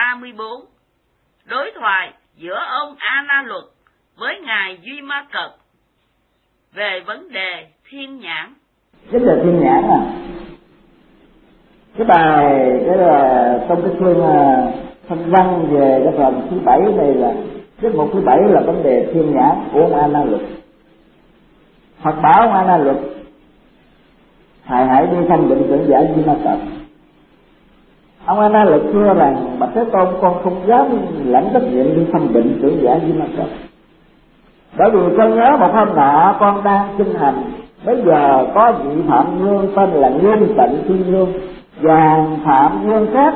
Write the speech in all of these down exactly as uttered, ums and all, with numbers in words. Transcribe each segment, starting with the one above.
ba mươi bốn. Đối thoại giữa ông A Na Luật với ngài Duy Ma Cật về vấn đề thiên nhãn. Vấn đề thiên nhãn à, cái bài cái là trong cái chương thanh văn về cái phần thứ bảy này là tiết mục thứ bảy là vấn đề thiên nhãn của ông A Na Luật. Phật bảo ông A Na Luật hãy hãy đi thăm định tưởng giả Duy Ma Cật. Ông A Na Luật thưa rằng bạch Thế Tôn, con không dám lãnh trách nhiệm đi thăm định tưởng giả Duy Ma Cật, bởi vì con nhớ một hôm nọ con đang kinh hành, bây giờ có vị phạm nhân tên là Nghiêm Tịnh Thiên Lương và phạm nhân khác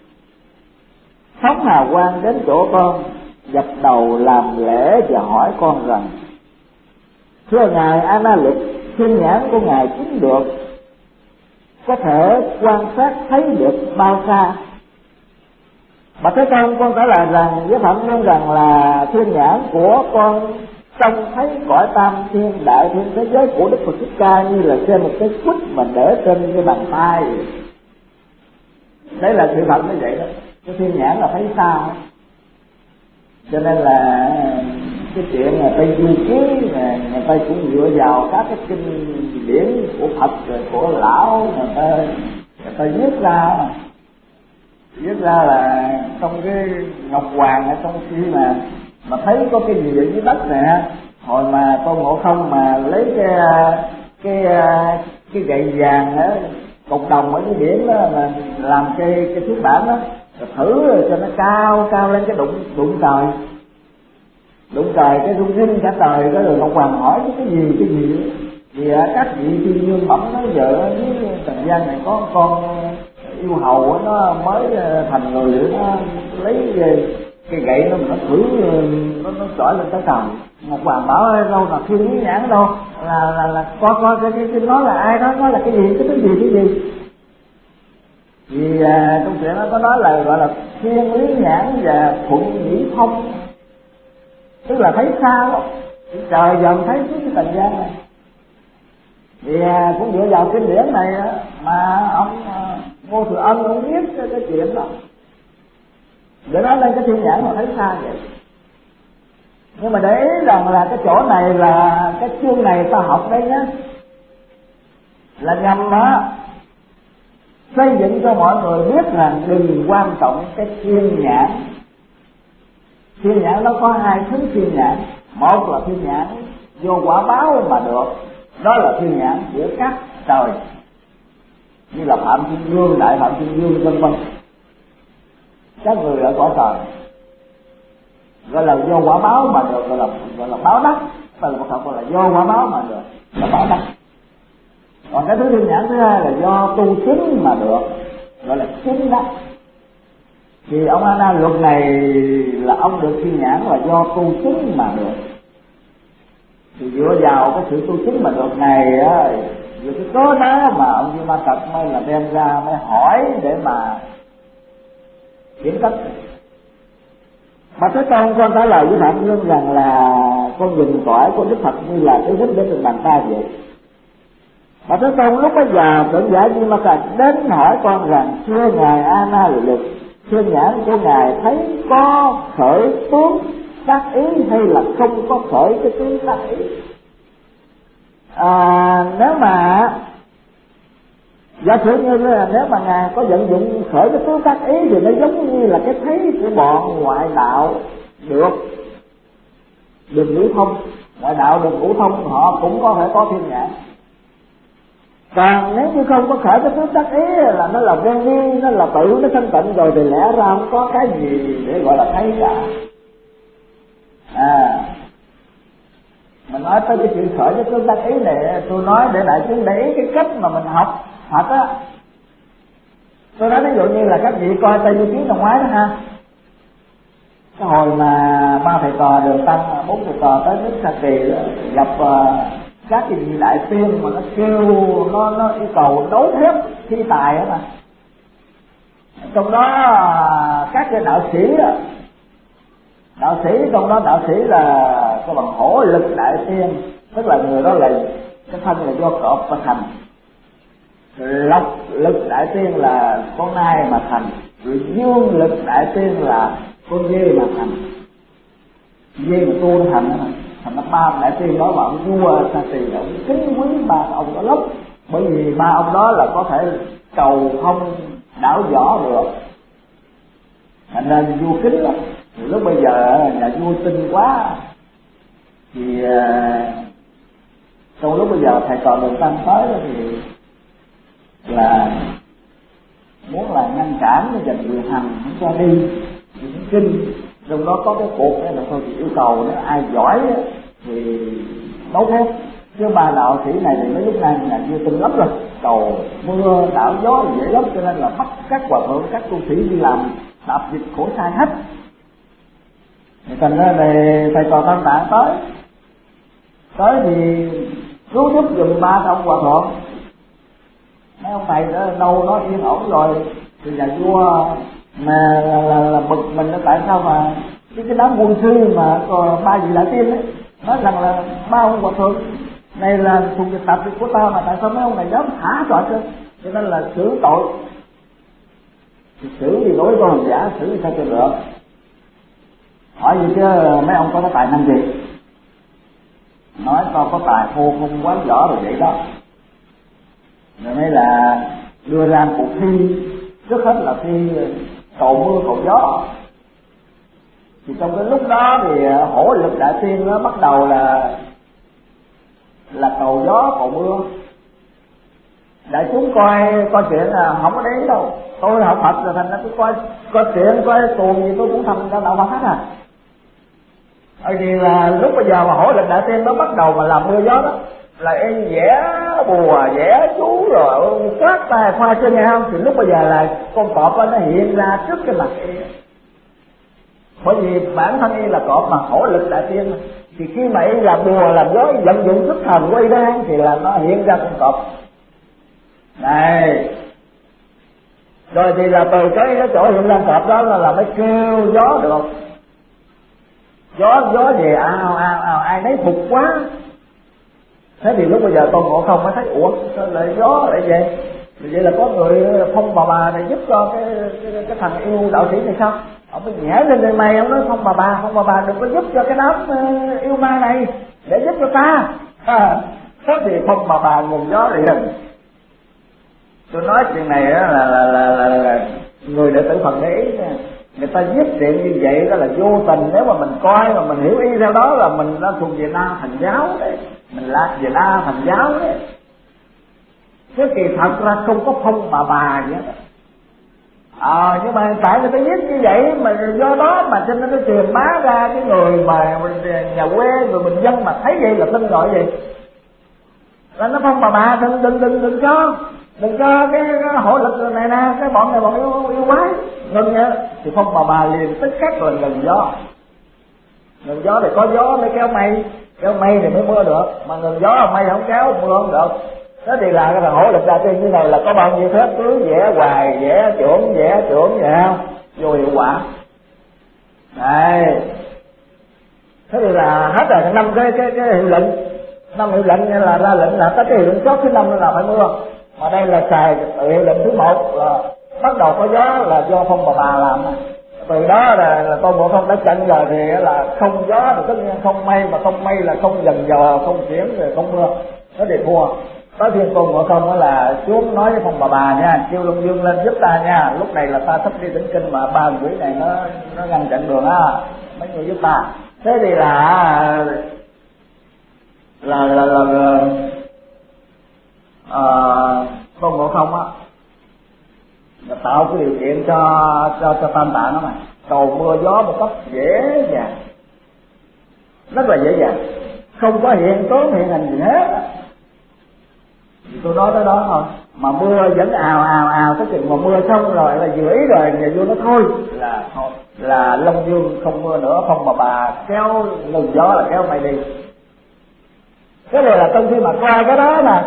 sống hào quang đến chỗ con, dập đầu làm lễ và hỏi con rằng: thưa ngài A Na Luật, thiên nhãn của ngài chính được, có thể quan sát thấy được bao xa? Bạch Thế Tôn, con trả lời rằng với phạm nhân rằng là thiên nhãn của con trông thấy cõi tam thiên đại thiên thế giới của Đức Phật Thích Ca như là trên một cái quýt mà để trên cái bàn tay. Đấy là sự thật như vậy đó. Cái thiên nhãn là thấy sao, cho nên là cái chuyện là Tây Du Ký người ta cũng dựa vào các cái kinh điển của Phật rồi của lão, người ta người ta viết ra viết ra là trong cái Ngọc Hoàng ở trong khi mà mà thấy có cái gì ở dưới đất nè, hồi mà Tôn Ngộ Không mà lấy cái cái cái gậy vàng á, cục đồng ở dưới biển đó mà làm cái cái thước bản đó, rồi thử rồi cho nó cao cao lên cái đụng đụng trời đụng trời cái rung rinh cả trời. Cái rồi Ngọc Hoàng hỏi cái cái gì cái gì vì các vị thiên dương bẩm nói vợ với trần gian này có con yêu hầu nó mới thành người, nó lấy cái gậy nó nó thử nó nó chọi lên tới trời. Ngọc Hoàng bảo đâu là thiên lý nhãn đâu, là là là có có cái cái, cái nó là ai đó, nó là cái gì cái cái gì cái gì vì à, trong chuyện nó có nói là gọi là thiên lý nhãn và thuận nhĩ thông, tức là thấy sao trời dần thấy xuống cái trần gian này. Thì à, cũng dựa vào kinh điển này mà ông à, Ngô Thừa Ân cũng biết cái, cái chuyện đó để nói lên cái thiên nhãn mà thấy xa vậy. Nhưng mà để ý rằng là cái chỗ này là cái chương này ta học đây nhé, là nhằm á xây dựng cho mọi người biết rằng đừng quan trọng cái thiên nhãn. Thiên nhãn nó có hai thứ thiên nhãn, một là thiên nhãn vô quả báo mà được, đó là thiên nhãn của các trời như là Phạm Thiên Vương, Đại Phạm Thiên Vương vân vân, các người ở cõi trời gọi là do quả báo mà được, gọi là gọi là báo đắc. Từ một học gọi là do quả báo mà được, là báo đắc. Còn cái thứ thiên nhãn thứ hai là do tu chứng mà được, gọi là chứng đắc. Thì ông A Na Luật này là ông được thiên nhãn là do tu chứng mà được. Thì dựa vào cái sự tu chứng mà được này á, dựa cái cớ đó mà ông Duy Ma Cật mới là đem ra mới hỏi để mà kiểm cách. Bạch Thế Tôn, con trả lời với phạm nhân rằng là con nhìn cõi của Đức Phật như là cái quýt để trên bàn tay vậy. Bạch Thế Tôn, lúc bây giờ tưởng giả Duy Ma Cật đến hỏi con rằng: thưa ngài A Na Luật, thiên nhãn của ngài thấy có khởi tướng tác ý hay là không có khởi cái tướng tác ý? À, nếu mà giả sử như là nếu mà ngài có vận dụng khởi cái tướng tác ý thì nó giống như là cái thấy của bọn ngoại đạo được được ngũ thông, ngoại đạo được ngũ thông họ cũng có thể có thiên nhãn. Còn nếu như không có khởi cái tướng tác ý là nó là vô nghi, nó là tự nó thanh tịnh rồi thì lẽ ra không có cái gì để gọi là thấy cả. À, mình nói tới cái chuyện khởi cái tướng tác ý này, tôi nói để đại chúng để ý cái cách mà mình học Phật á. Tôi nói ví dụ như là các vị coi Tây Du Ký năm ngoái đó ha, cái hồi mà ba thầy trò Đường Tăng, bốn thầy trò tới nước Sa Kỳ đó, gặp uh, các cái vị đại tiên mà nó kêu nó nó yêu cầu đấu thép thi tài đó mà. Trong đó các cái đạo sĩ đó, đạo sĩ trong đó đạo sĩ là cái bằng hổ lực đại tiên, tức là người đó là cái thân là do cọp mà thành. Lộc lực đại tiên là con nai mà thành, rồi dương lực đại tiên là con dê mà thành, dê mà tu nó thành đó, thành nó ba đại tiên đó là ông vua Sa Tỳ, ông kính quý ba ông đó lắm, bởi vì ba ông đó là có thể cầu thông đảo võ được, thành ra vua kính lắm. Thì lúc bây giờ nhà vua tin quá thì trong lúc bây giờ thầy trò Đường Tăng tới đó thì là muốn là ngăn cản cái dần người hành không cho đi những kinh, trong đó có cái cuộc này là thôi thì yêu cầu nếu ai giỏi thì đấu phép, chứ ba đạo sĩ này thì mấy lúc này là chưa tin lắm rồi, cầu mưa đảo gió dễ lắm, cho nên là bắt các hòa thượng các tu sĩ đi làm đạp dịch khổ sai hết. Thành ra này thầy trò Tam Tạng tới tới thì cứu giúp giùm ba ông hòa thượng. Mấy ông thầy đó đâu nó yên ổn rồi thì nhà vua mà là, là, là bực mình là tại sao mà cái cái đám quân sư mà còn ba vị đại tiên ấy nói rằng là ba ông hòa thượng này là thuộc về tập của ta, mà tại sao mấy ông này dám thả trọi cơ, cho nên là xử tội. Thì xử thì đối với hành giả xử thì sao cho được, hỏi gì chứ mấy ông có cái tài năng gì, nói tao có tài hô không quá võ rồi vậy đó. Rồi mới là đưa ra cuộc thi, trước hết là thi cầu mưa cầu gió. Thì trong cái lúc đó thì hổ lực đại tiên nó bắt đầu là là cầu gió cầu mưa. Đại chúng coi coi chuyện là không có đến đâu, tôi học Phật rồi thành ra tôi coi coi chuyện coi tuồng gì tôi cũng thành ra đạo Phật hết à. Ở thì là lúc bây giờ mà hổ lực đại tiên nó bắt đầu mà làm mưa gió đó là em vẽ bùa vẽ chú rồi quát tay khoa chân nghe không, thì lúc bây giờ là con cọp đó, nó hiện ra trước cái mặt y, bởi vì bản thân y là cọp mà hổ lực đại tiên, thì khi mà y làm bùa làm gió vận dụng sức thần của y đó thì là nó hiện ra con cọp này. Rồi thì là từ cái cái chỗ hiện ra cọp đó là, là mới kêu gió được, gió gió về ao ao ao ai nấy phục quá. Thế thì lúc bây giờ Tôn Ngộ Không mới thấy ủa sao lại gió lại vậy, vậy là có người phong bà bà này giúp cho cái cái, cái thằng yêu đạo sĩ này sao? Ông mới nhảy lên đây mày, ông nói phong bà bà phong bà bà đừng có giúp cho cái đám uh, yêu ma này, để giúp cho ta. À, thế thì phong bà bà nguồn gió liền. Tôi nói chuyện này là là là, là, là người đệ tử Phật để ý nha. Người ta viết chuyện như vậy đó là vô tình, nếu mà mình coi mà mình hiểu y theo đó là mình đã thuộc về Na Thành giáo đấy, mình lạc về Na Thành giáo đấy. Chứ kỳ thật ra không có phong bà bà vậy đó. À, nhưng mà tại người ta viết như vậy mà do đó mà cho nên nó truyền bá ra cái người mà nhà quê người bình dân mà thấy vậy là tin gọi gì là nó phong bà bà, đừng đừng đừng đừng cho đừng cho cái, cái hội lực này nè, cái bọn này bọn yêu yêu quái ngừng nha. Thì phong bà bà liền tức khắc là ngừng gió, ngừng gió thì có gió mới kéo mây, kéo mây thì mới mưa được, mà ngừng gió mây không kéo mưa không được. Thế thì là cái thằng hổ lực đại tiên như này là có bao nhiêu phép cứ vẽ hoài vẽ trưởng vẽ trưởng vậy không vô hiệu quả này. Thế thì là hết rồi năm cái cái cái hiệu lệnh, năm hiệu lệnh là ra lệnh là tới cái hiệu lệnh chót thứ năm là phải mưa, mà đây là xài hiệu lệnh thứ một là bắt đầu có gió là do phong bà bà làm. Từ đó là, là Tôn Ngộ Không đã chặn rồi thì là không gió thì tất nhiên không mây, mà không mây là không dần dò không chuyển rồi không mưa, nó đều thua. Tới thiên Tôn Ngộ Không đó là xuống nói với phong bà bà nha, kêu Long Dương lên giúp ta nha, lúc này là ta sắp đi tĩnh kinh mà ba quỷ này nó nó ngăn chặn đường á, mấy người giúp ta. Thế thì là là là là, là à, Tôn Ngộ Không á là tạo cái điều kiện cho cho cho Tam Tạng đó mà cầu mưa gió một cách dễ dàng, rất là dễ dàng, không có hiện tốn hiện hình gì hết. Thì tôi nói tới đó thôi, mà mưa vẫn ào ào ào tới chừng mà mưa xong rồi là vừa ý rồi nhà vua nó thôi là thôi là Long Dương không mưa nữa, phong bà bà kéo ngừng gió là kéo mày đi. Cái này là trong khi mà coi cái đó mà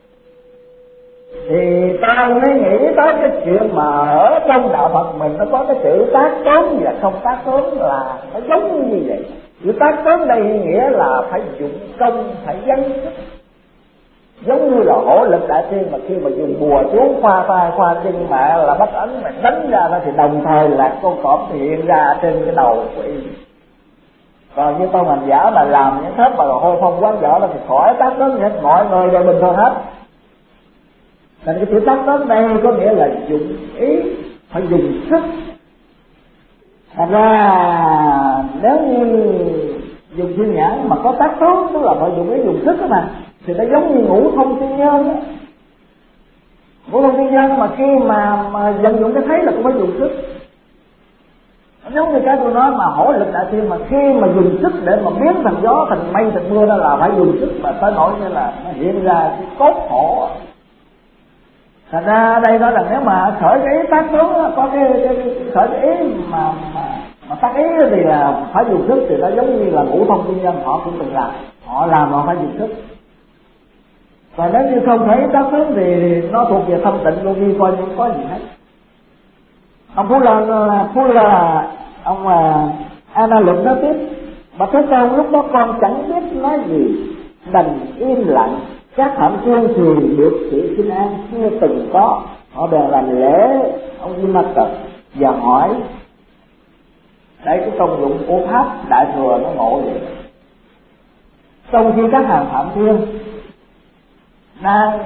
thì ta mới nghĩ tới cái chuyện mà ở trong đạo Phật mình nó có cái chữ tác tốn và không tác tốn là nó giống như vậy. Chữ tác tốn đây nghĩa là phải dụng công, phải dâng sức. giống như là hổ lực đại thiên mà khi mà dùng bùa chú khoa tay khoa chân mẹ là bắt ấn mà đánh ra đó thì đồng thời là con cọp hiện ra trên cái đầu của y. Còn như con hành giả mà làm những thớp mà hô phong quán võ thì khỏi tác đến hết, mọi người đều bình thường hết. Thành cái chữ tác đến đây có nghĩa là dụng ý, phải dùng sức. Thành ra nếu như dùng thiên nhãn mà có tác tướng, tức là phải dùng ý dùng sức đó mà, thì nó giống như ngũ thông thiên nhân đó. Ngũ thông thiên nhân mà khi mà, mà vận dụng cái thấy là cũng phải dùng sức. Giống như cái tôi nói mà hổ lực đại thiên mà khi mà dùng sức để mà biến thành gió, thành mây, thành mưa đó là phải dùng sức mà tới nỗi như là nó hiện ra cái cốt hổ. Thành ra đây đó là nếu mà khởi cái ý tác tướng đó, có cái, cái, cái khởi cái ý mà, mà, mà tác ý thì là phải dùng sức, thì nó giống như là ngũ thông thiên nhân họ cũng từng làm, họ làm mà phải dùng sức. Còn nếu như không thấy tác tướng thì nó thuộc về thâm tịnh vô vi, coi như không có gì hết. Ông Phú Lân, Phú là ông Ana Luận nói tiếp: Bạch Thế Tôn, lúc đó con chẳng biết nói gì, đành im lặng. Các phạm thiên thì được sự xin an chưa từng có, họ bèn làm lễ ông Di Ma Cật và hỏi. Đấy, cái công dụng của pháp đại thừa nó ngộ vậy. Trong khi các hàng phạm thiên đang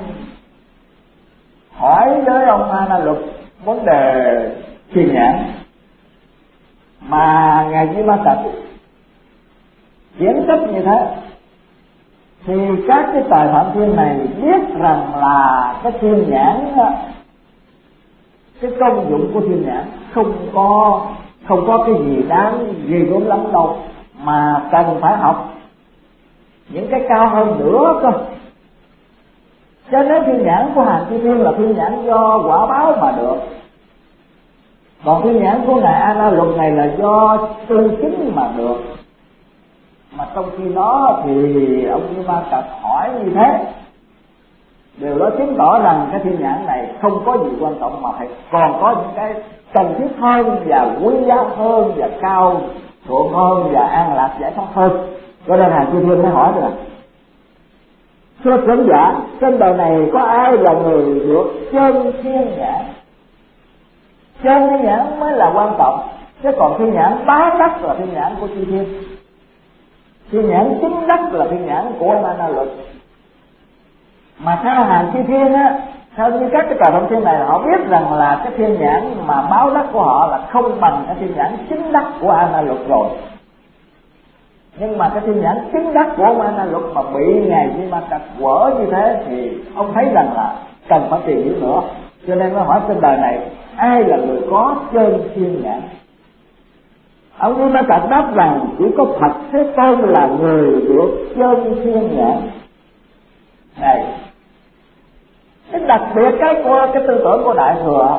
hỏi với ông Ana Luật vấn đề thiền nhãn, mà ngài Di Ma Cật diễn tích như thế, thì các cái tài phạm thiên này biết rằng là cái thiên nhãn, cái công dụng của thiên nhãn không có không có cái gì đáng ghê gớm lắm đâu, mà cần phải học những cái cao hơn nữa cơ. Cho nên thiên nhãn của hàng chư thiên là thiên nhãn do quả báo mà được, còn thiên nhãn của ngài A Na Luật này là do tư chính mà được. Mà trong khi đó thì ông Di Ma Cật hỏi như thế, điều đó chứng tỏ rằng cái thiên nhãn này không có gì quan trọng, mà phải còn có những cái cần thiết hơn và quý giá hơn và cao thượng hơn và an lạc giải thoát hơn. Cho nên hàng chư thiên mới hỏi là: thưa trưởng giả, trên đời này có ai là người được chân thiên nhãn? Chân thiên nhãn mới là quan trọng, chứ còn thiên nhãn bá đắc là thiên nhãn của chư thiên. Thiên nhãn chính đắc là thiên nhãn của A Na Luật. Mà theo hàng chư thiên á, theo như các cái tòa thông thiên này, họ biết rằng là cái thiên nhãn mà báo đắc của họ là không bằng cái thiên nhãn chính đắc của A Na Luật rồi. Nhưng mà cái thiên nhãn chính đắc của ông A Na Luật mà bị ngài Di Ma Cật quở như thế thì ông thấy rằng là cần phải tìm hiểu nữa, cho nên mới hỏi trên đời này ai là người có chân thiên nhãn. Ông Di Ma Cật đáp rằng chỉ có Phật Thế Tôn là người được chân thiên nhãn. Này, cái đặc biệt cái của cái tư tưởng của Đại Thừa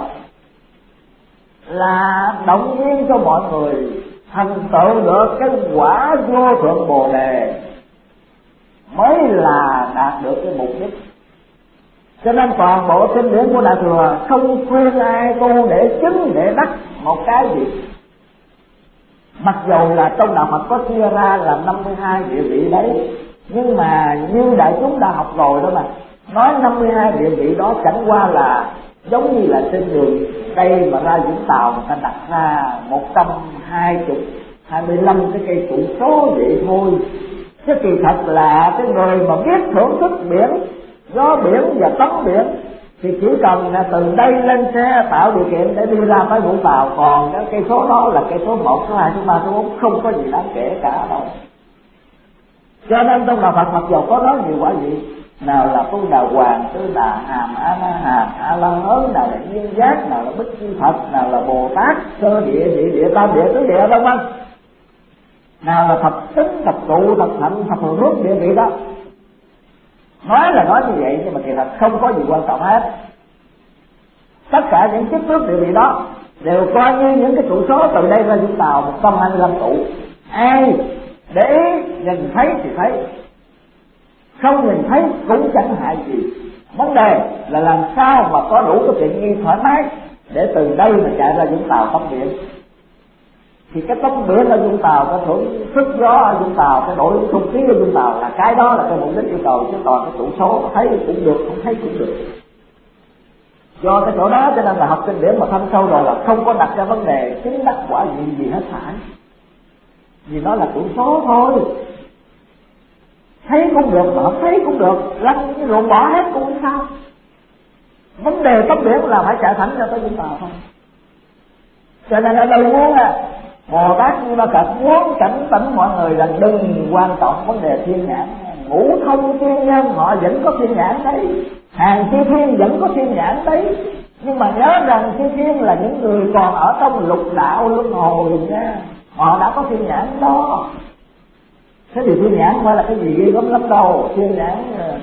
là động viên cho mọi người thành tựu được cái quả vô thượng Bồ Đề mới là đạt được cái mục đích. Cho nên toàn bộ kinh điển của Đại Thừa không khuyên ai tu để chứng để đắc một cái gì. Mặc dù là trong đạo Phật có chia ra là năm mươi hai địa vị đấy, nhưng mà như đại chúng đã học rồi đó mà, nói năm mươi hai địa vị đó chẳng qua là giống như là trên đường đây mà ra Vũng Tàu người ta đặt ra một trăm hai mươi, hai mươi lăm cái cây trụ số vậy thôi. Chứ kỳ thật là cái người mà biết thưởng thức biển, gió biển và tắm biển thì chỉ cần là từ đây lên xe tạo điều kiện để đi ra tới Vũng Tàu, còn cái cây số đó là cây số một, số hai, số ba, số bốn, không có gì đáng kể cả đâu. Cho nên trong đạo Phật mặc dù có nói nhiều quả vị, nào là Tu Đà Hoàng, Tư Đà Hàm, A Na Hàm, A La Hớn, nào là Duyên Giác, nào là Bích Chi Phật, nào là Bồ Tát, Sơ Địa, Địa Địa, Tam Địa, Tứ Địa, vân vân, nào là thập tính, thập trụ, thập hạnh, thập thường nước địa vị đó. Nói là nói như vậy nhưng mà kỳ thật không có gì quan trọng hết. Tất cả những chiếc nước địa vị đó đều coi như những cái trụ số từ đây ra Vũng Tàu một trăm hai mươi lăm trụ. Ai để ý nhìn thấy thì thấy, không nhìn thấy cũng chẳng hại gì. Vấn đề là làm sao mà có đủ cái tiện nghi thoải mái để từ đây mà chạy ra Vũng Tàu tắm biển. thì cái tấm biển ở Vũng Tàu, cái thổi sức gió ở Vũng Tàu, cái đổi không khí ở Vũng Tàu là cái đó là cái mục đích yêu cầu, chứ còn cái trụ số thấy cũng được, không thấy cũng được. Do cái chỗ đó cho nên là học kinh điển mà thâm sâu rồi là không có đặt ra vấn đề chứng đắc quả gì gì hết phải, vì nó là trụ số thôi. Thấy cũng được mà không thấy cũng được, lăn ruộng bỏ hết cũng không sao. Vấn đề tấm biển là phải chạy thẳng cho tới Vũng Tàu thôi. Cho nên ở đây muốn à, Bồ Tát Như Ba Cật muốn cảnh tỉnh mọi người là đừng quan trọng vấn đề thiên nhãn. Ngũ thông thiên nhân họ vẫn có thiên nhãn đấy, hàng chư thiên vẫn có thiên nhãn đấy, nhưng mà nhớ rằng chư thiên là những người còn ở trong lục đạo luân hồi nha, họ đã có thiên nhãn đó. Thế thì thiên nhãn không phải là cái gì ghê gớm lắm đâu. Thiên nhãn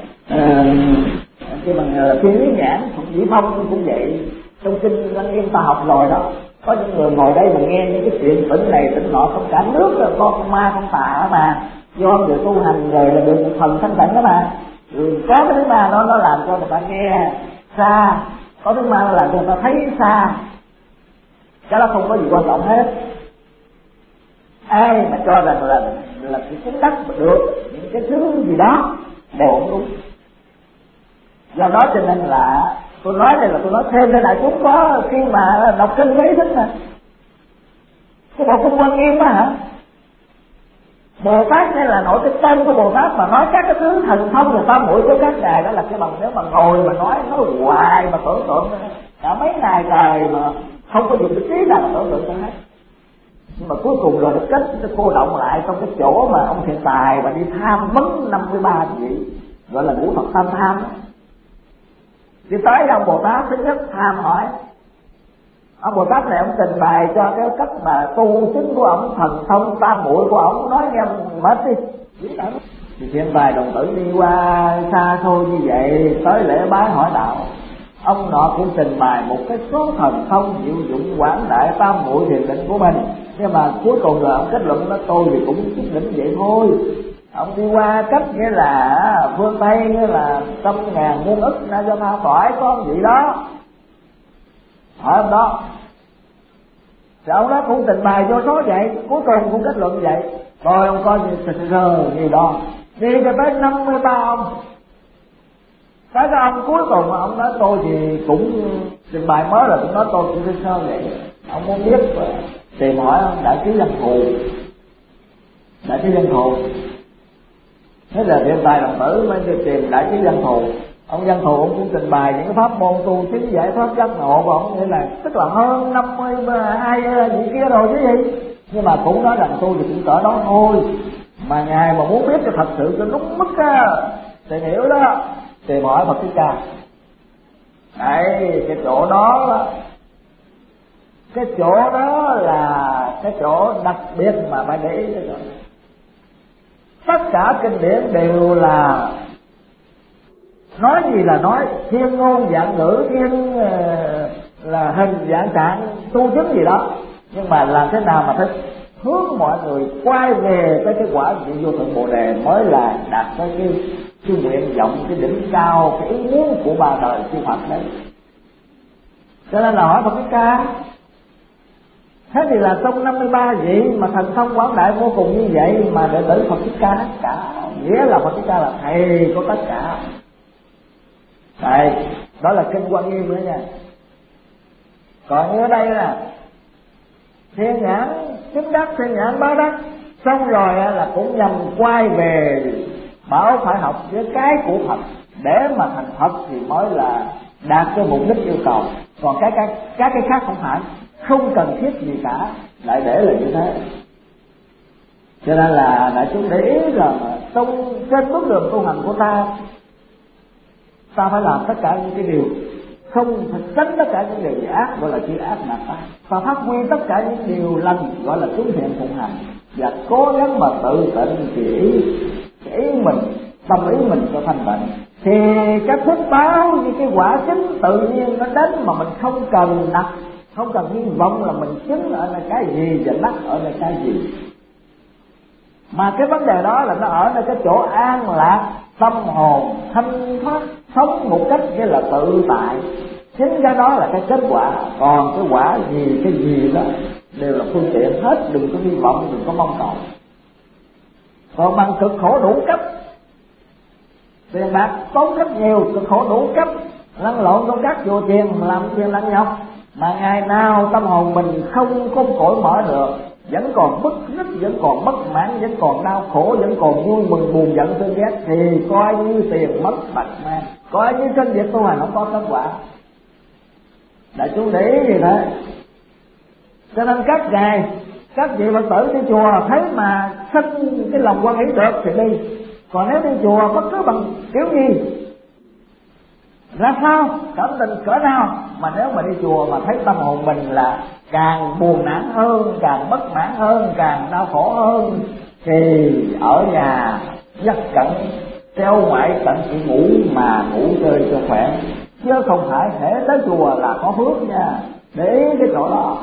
cái bằng thiên lý nhãn, Dĩ Phong cũng vậy. Trong kinh Lăng Nghiêm ta học rồi đó. Có những người ngồi đây mà nghe những cái chuyện tỉnh này tỉnh nọ không cả nước rồi, có con ma con tà đó mà, do người tu hành rồi là được một phần thanh tịnh đó mà. Ừ, có cái thứ ma đó nó làm cho người ta nghe xa, có thứ ma nó làm cho người ta thấy xa. Cái đó không có gì quan trọng hết. Ai mà cho rằng là là cái chứng đắc được những cái thứ gì đó đều không đúng. Do đó cho nên là tôi nói đây là tôi nói thêm để đại chúng có khi mà đọc kinh mới thích mà. Cái bộ Kinh Quan Nghiêm á hả? Bồ Tát đây là nổi cái tên của Bồ Tát mà nói các cái thứ thần thông người ta mũi của các đài đó là cái bằng, nếu mà ngồi mà nói nói hoài mà tưởng tượng cả mấy ngày trời mà không có dùng cái trí nào mà tưởng tượng cho hết. Nhưng mà cuối cùng rồi nó kết nó cô động lại trong cái chỗ mà ông Thiện Tài và đi tham vấn năm mươi ba vị gọi là ngũ Phật tam tham đó. Thì tới ông Bồ Tát thứ nhất tham hỏi, ông Bồ Tát này ông trình bày cho cái cách mà tu chứng của ông, thần thông tam muội của ông, nói nghe mất đi. Thì Thiện Tài đồng tử đi qua xa xôi như vậy tới lễ bái hỏi đạo, ông nọ cũng trình bày một cái số thần thông diệu dụng quảng đại tam muội thiền định của mình, nhưng mà cuối cùng rồi ông kết luận đó tôi thì cũng quyết định vậy thôi. Ông đi qua cách nghĩa là phương Tây nghĩa là trăm ngàn muôn ức na do tha tỏi có ông gì đó hỏi ông đó, thì ông đó cũng trình bày vô số vậy, cuối cùng cũng kết luận vậy. Rồi ông coi như sờ sờ gì đó đi cho tới năm mươi ba ông. Cái cái ông cuối cùng ông nói tôi thì cũng trình bày mới là cũng nói tôi cũng sơ sơ vậy. Ông muốn biết tìm hỏi ông Đại Trí Văn Thù. Đại Trí Văn Thù thế là Thiện Tài đồng tử mới đi tìm Đại Trí Văn Thù. Ông Văn Thù ông cũng trình bày những cái pháp môn tu chứng giải thoát giác ngộ của ông, nghĩa là tức là hơn năm mươi hai vị kia rồi chứ gì, nhưng mà cũng nói rằng tôi thì cũng cỡ đó thôi. Mà ngài mà muốn biết cho thật sự cho đúng mức á thì hiểu đó, tìm hỏi Phật Thích Ca. Đấy, cái chỗ đó cái chỗ đó là cái chỗ đặc biệt mà phải để ý cho. Tất cả kinh điển đều là nói gì là nói thiên ngôn dạng ngữ, thiên là hình dạng trạng tu chứng gì đó, nhưng mà làm thế nào mà phải hướng mọi người quay về tới cái quả vị vô thượng bồ đề mới là đạt tới cái cái nguyện vọng, cái đỉnh cao, cái ý muốn của ba đời chư Phật đấy. Cho nên là hỏi Phật Thích Ca. Thế thì là trong năm mươi ba vị mà thần thông quảng đại vô cùng như vậy mà đệ tử Phật Thích Ca tất cả, nghĩa là Phật Thích Ca là thầy của tất cả. Đây, đó là kinh Quan Nghiêm nữa nha. Còn như ở đây là thiên nhãn chứng đắc, thiên nhãn bá đắc, xong rồi là cũng nhằm quay về bảo phải học với cái của Phật để mà thành Phật thì mới là đạt cái mục đích yêu cầu. Còn cái cái các cái khác không phải, không cần thiết gì cả, lại để là như thế. Cho nên là đại chúng để ý rằng trong trên bước đường tu hành của ta, ta phải làm tất cả những cái điều không, phải tránh tất cả những điều ác gọi là chữ ác mà ta, và phát huy tất cả những điều lành gọi là chúng thiện phụng hành, và cố gắng mà tự tịnh chỉ ý, ý mình, tâm ý mình cho thanh tịnh, thì cái phước báo như cái quả chính tự nhiên nó đến mà mình không cần đặt, không cần hy vọng là mình chứng ở nơi cái gì và đắc ở nơi cái gì. Mà cái vấn đề đó là nó ở nơi cái chỗ an lạc tâm hồn, thanh thoát, sống một cách như là tự tại. Chính cái đó là cái kết quả. Còn cái quả gì, cái gì đó đều là phương tiện hết, đừng có hy vọng, đừng có mong cầu. Còn bằng cực khổ đủ cấp, tiền bạc tốn rất nhiều, cực khổ đủ cấp, lăn lộn trong các chùa chiền làm chuyện lăn nhọc, mà ngày nào tâm hồn mình không có cởi mở được, vẫn còn bức rứt, vẫn còn bất mãn, vẫn còn đau khổ, vẫn còn vui mừng buồn giận thương ghét, thì coi như tiền mất bạc mang, coi như trên việc tu hành không có kết quả. Đại chúng để ý gì thế? Cho nên các ngài, các vị Phật tử đi chùa thấy mà sinh cái lòng quan ý được thì đi, còn nếu đi chùa bất cứ bằng kiểu gì ra sao, cảm tình cỡ nào, mà nếu mà đi chùa mà thấy tâm hồn mình là càng buồn nản hơn, càng bất mãn hơn, càng đau khổ hơn, thì ở nhà giấc cận treo ngoại cận chị ngủ mà ngủ chơi cho khỏe, chứ không phải thể tới chùa là có phước nha. Để ý cái chỗ đó,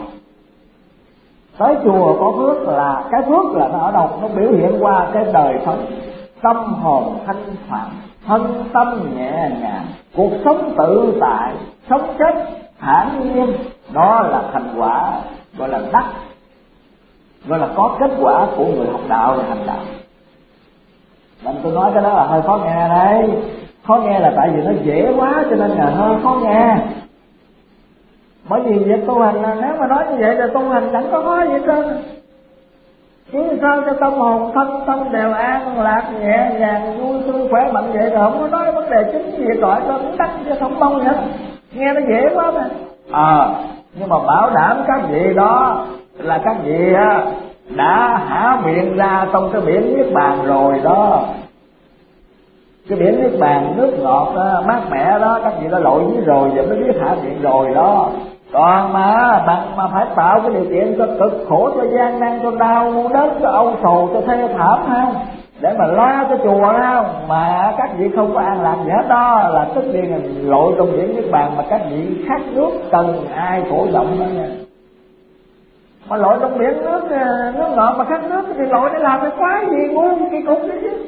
tới chùa có phước là cái phước là nó ở đâu? Nó biểu hiện qua cái đời sống, tâm hồn thanh thản, thân tâm nhẹ nhàng, cuộc sống tự tại, sống chết thản nhiên. Đó là thành quả, gọi là đắc, gọi là có kết quả của người học đạo và hành đạo. Nên tôi nói cái đó là hơi khó nghe đấy. Khó nghe là tại vì nó dễ quá cho nên là hơi khó nghe. Bởi vì việc tu hành là nếu mà nói như vậy là tu hành chẳng có khó gì hết trơn. Chứ sao cho tâm hồn thân tâm đều an lạc nhẹ nhàng vui tươi khỏe mạnh vậy rồi không có nói vấn đề chính gì gọi cho cũng đắc chứ không mong nữa. Nghe nó dễ quá mà. À, nhưng mà bảo đảm các vị đó là các vị đã há miệng ra trong cái biển niết bàn rồi đó. Cái biển niết bàn nước ngọt đó, mát mẻ đó, các vị đã lội dưới rồi giờ mới biết hạ miệng rồi đó. Còn mà bằng mà phải tạo cái điều kiện cho cực khổ, cho gian nan, cho đau đớn, cho âu sầu, cho thê thảm ha, để mà lo cho chùa ha, mà các vị không có an lạc gì hết đó, là tức đi là lội trong biển niết bàn mà các vị khát nước cần ai cổ động đó nha. Mà lội trong biển nước nước ngọt mà khát nước thì lội để làm cái quái gì ngu kỳ cục đấy chứ.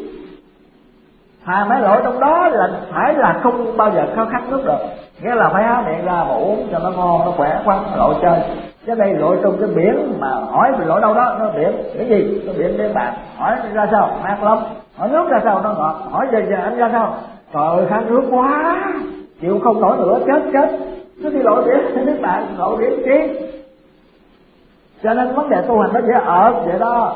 Thà mấy lội trong đó là phải là không bao giờ khao khát nước được, nghĩa là phải há miệng ra mà uống cho nó ngon, nó khỏe khoắn, lội chơi. Chứ đây lội trong cái biển mà hỏi mình lội đâu đó, nó biển cái gì, nó biển để bạn hỏi ra sao mát lắm, hỏi nước ra sao nó ngọt, hỏi giờ giờ anh ra sao, trời ơi khát nước quá, chịu không nổi nữa, chết chết, nó đi lội biển nước bạn, lội biển chi. Cho nên vấn đề tu hành nó dễ ợt vậy đó.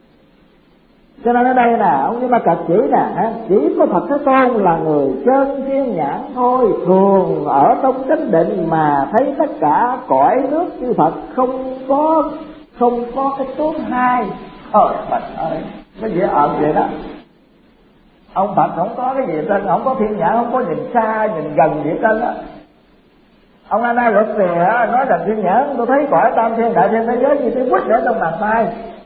Cho nên ở đây nè, ông Như Ma Cật chỉ nè, chỉ có Phật Thế Tôn là người chân thiên nhãn thôi, thường ở trong chánh định mà thấy tất cả cõi nước chư Phật không có không có cái tướng hai. Trời Phật ơi, nó dễ ợn vậy đó. Ông Phật không có cái gì trên, không có thiên nhãn, không có nhìn xa nhìn gần gì trên đó. Ông A Na Luật thì nói rằng thiên nhãn tôi thấy cõi tam thiên đại thiên thế giới như tôi quýt để trong bàn tay.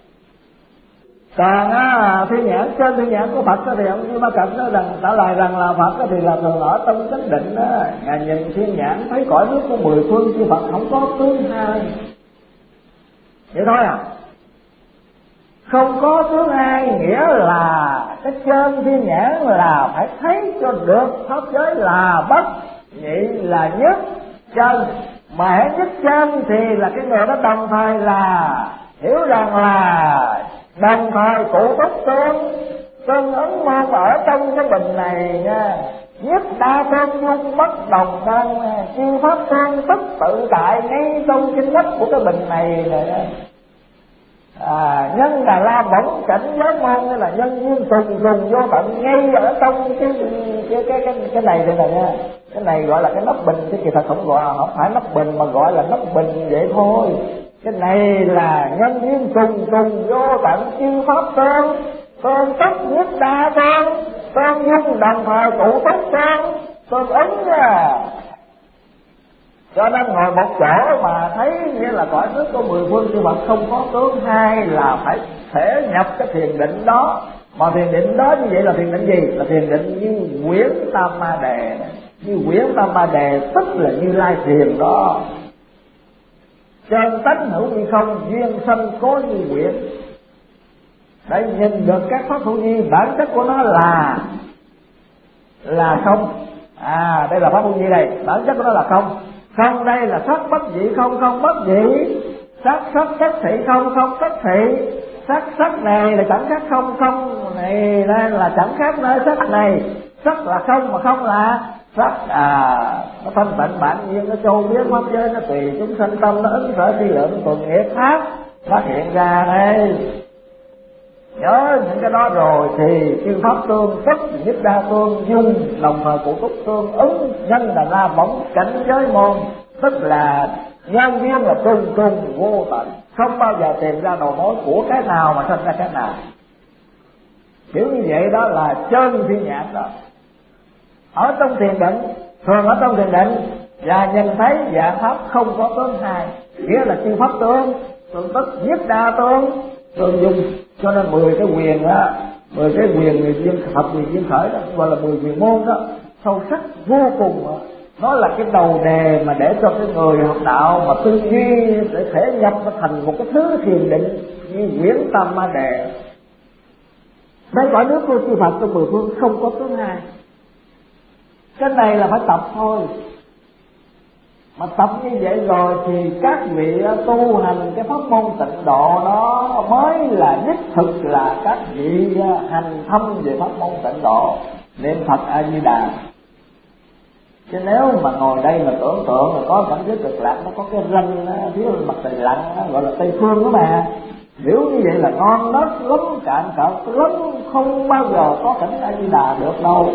Còn á, thiên nhãn trên thiên nhãn của Phật đó, thì ông Như Ma Cật nói rằng trả lời rằng là Phật đó thì là thường ở trong chánh định đó, ngài nhìn thiên nhãn thấy cõi nước của mười phương chư Phật không có tướng hai. Vậy thôi à? Không có tướng hai nghĩa là cái chân thiên nhãn là phải thấy cho được pháp giới là bất nhị là nhất chân, mà hãy nhất chân thì là cái người đó đồng thời là hiểu rằng là đồng thời cụ túc tương tương ứng mong ở trong cái bình này nha, nhất đa tương dung bất đồng thân, chư pháp tương tức tự tại ngay trong kinh đất của cái bình này này. À, nhân Đà La bổng cảnh giới mong đây là nhân duyên trùng trùng vô tận ngay ở trong cái cái cái cái, cái này đây này nha. Cái này gọi là cái nắp bình, chứ kỳ thật không gọi, không phải nắp bình mà gọi là nắp bình vậy thôi. Cái này là nhân duyên trùng trùng vô tận chư pháp tương tương tất nhất đa tương tương dung đồng thời cụ tất tương tương ứng à. Cho nên ngồi một chỗ mà thấy như là cõi nước của mười phương chư Phật không có tướng hai là phải thể nhập cái thiền định đó. Mà thiền định đó như vậy là thiền định gì? Là thiền định như Quyển Tam Ma Đề. Như Quyển Tam Ma Đề tức là Như Lai Thiền đó. Chân tánh hữu như không, duyên sanh cố như quyển. Để nhìn được các pháp hữu vi, bản chất của nó là là không. À, đây là pháp hữu vi đây, bản chất của nó là không. Không đây là sắc bất dị không, không bất dị. sắc sắc sắc thị không không sắc thị, sắc sắc này là chẳng khác không, không này nên là chẳng khác nơi sắc này, sắc là không mà không là sắc. À nó thanh tịnh bản nhiên, nó châu biến pháp giới, nó tùy chúng sanh tâm, nó ứng sở suy lượng tuần nghiệp pháp phát hiện ra đây. Nhớ những cái đó rồi thì chư pháp tương tức, nhất đa tương dung, đồng thời cụ túc tương ứng, nhân là la bổng cảnh giới môn, tức là nhân duyên là trùng trùng vô tận, không bao giờ tìm ra đầu mối của cái nào mà sinh ra cái nào. Kiểu như vậy đó là chân thiên nhãn đó. Ở trong thiền định, thường ở trong thiền định và nhìn thấy dạng pháp không có tướng hai, nghĩa là chư pháp tương, tương tức, nhất đa tương, tương dung. Cho nên mười cái quyền đó, mười cái quyền người duyên hợp quyền duyên khởi đó, gọi là mười quyền môn đó, sâu sắc vô cùng đó. Nó là cái đầu đề mà để cho cái người học đạo mà tư duy để thể nhập nó thành một cái thứ thiền định như quyển tam ma đề. Đây cõi nước của chư Phật trong mười phương không có tướng hai. Cái này là phải tập thôi. Mà tập như vậy rồi thì các vị tu hành cái pháp môn tịnh độ đó mới là đích thực là các vị hành thâm về pháp môn tịnh độ, niệm Phật A Di Đà. Chứ nếu mà ngồi đây mà tưởng tượng là có cảnh giới cực lạc, nó có cái ranh phía mặt trời lặn gọi là Tây Phương đó mà, nếu như vậy là ngon đất lắm, cạn cỡ lắm, không bao giờ có cảnh A Di Đà được đâu.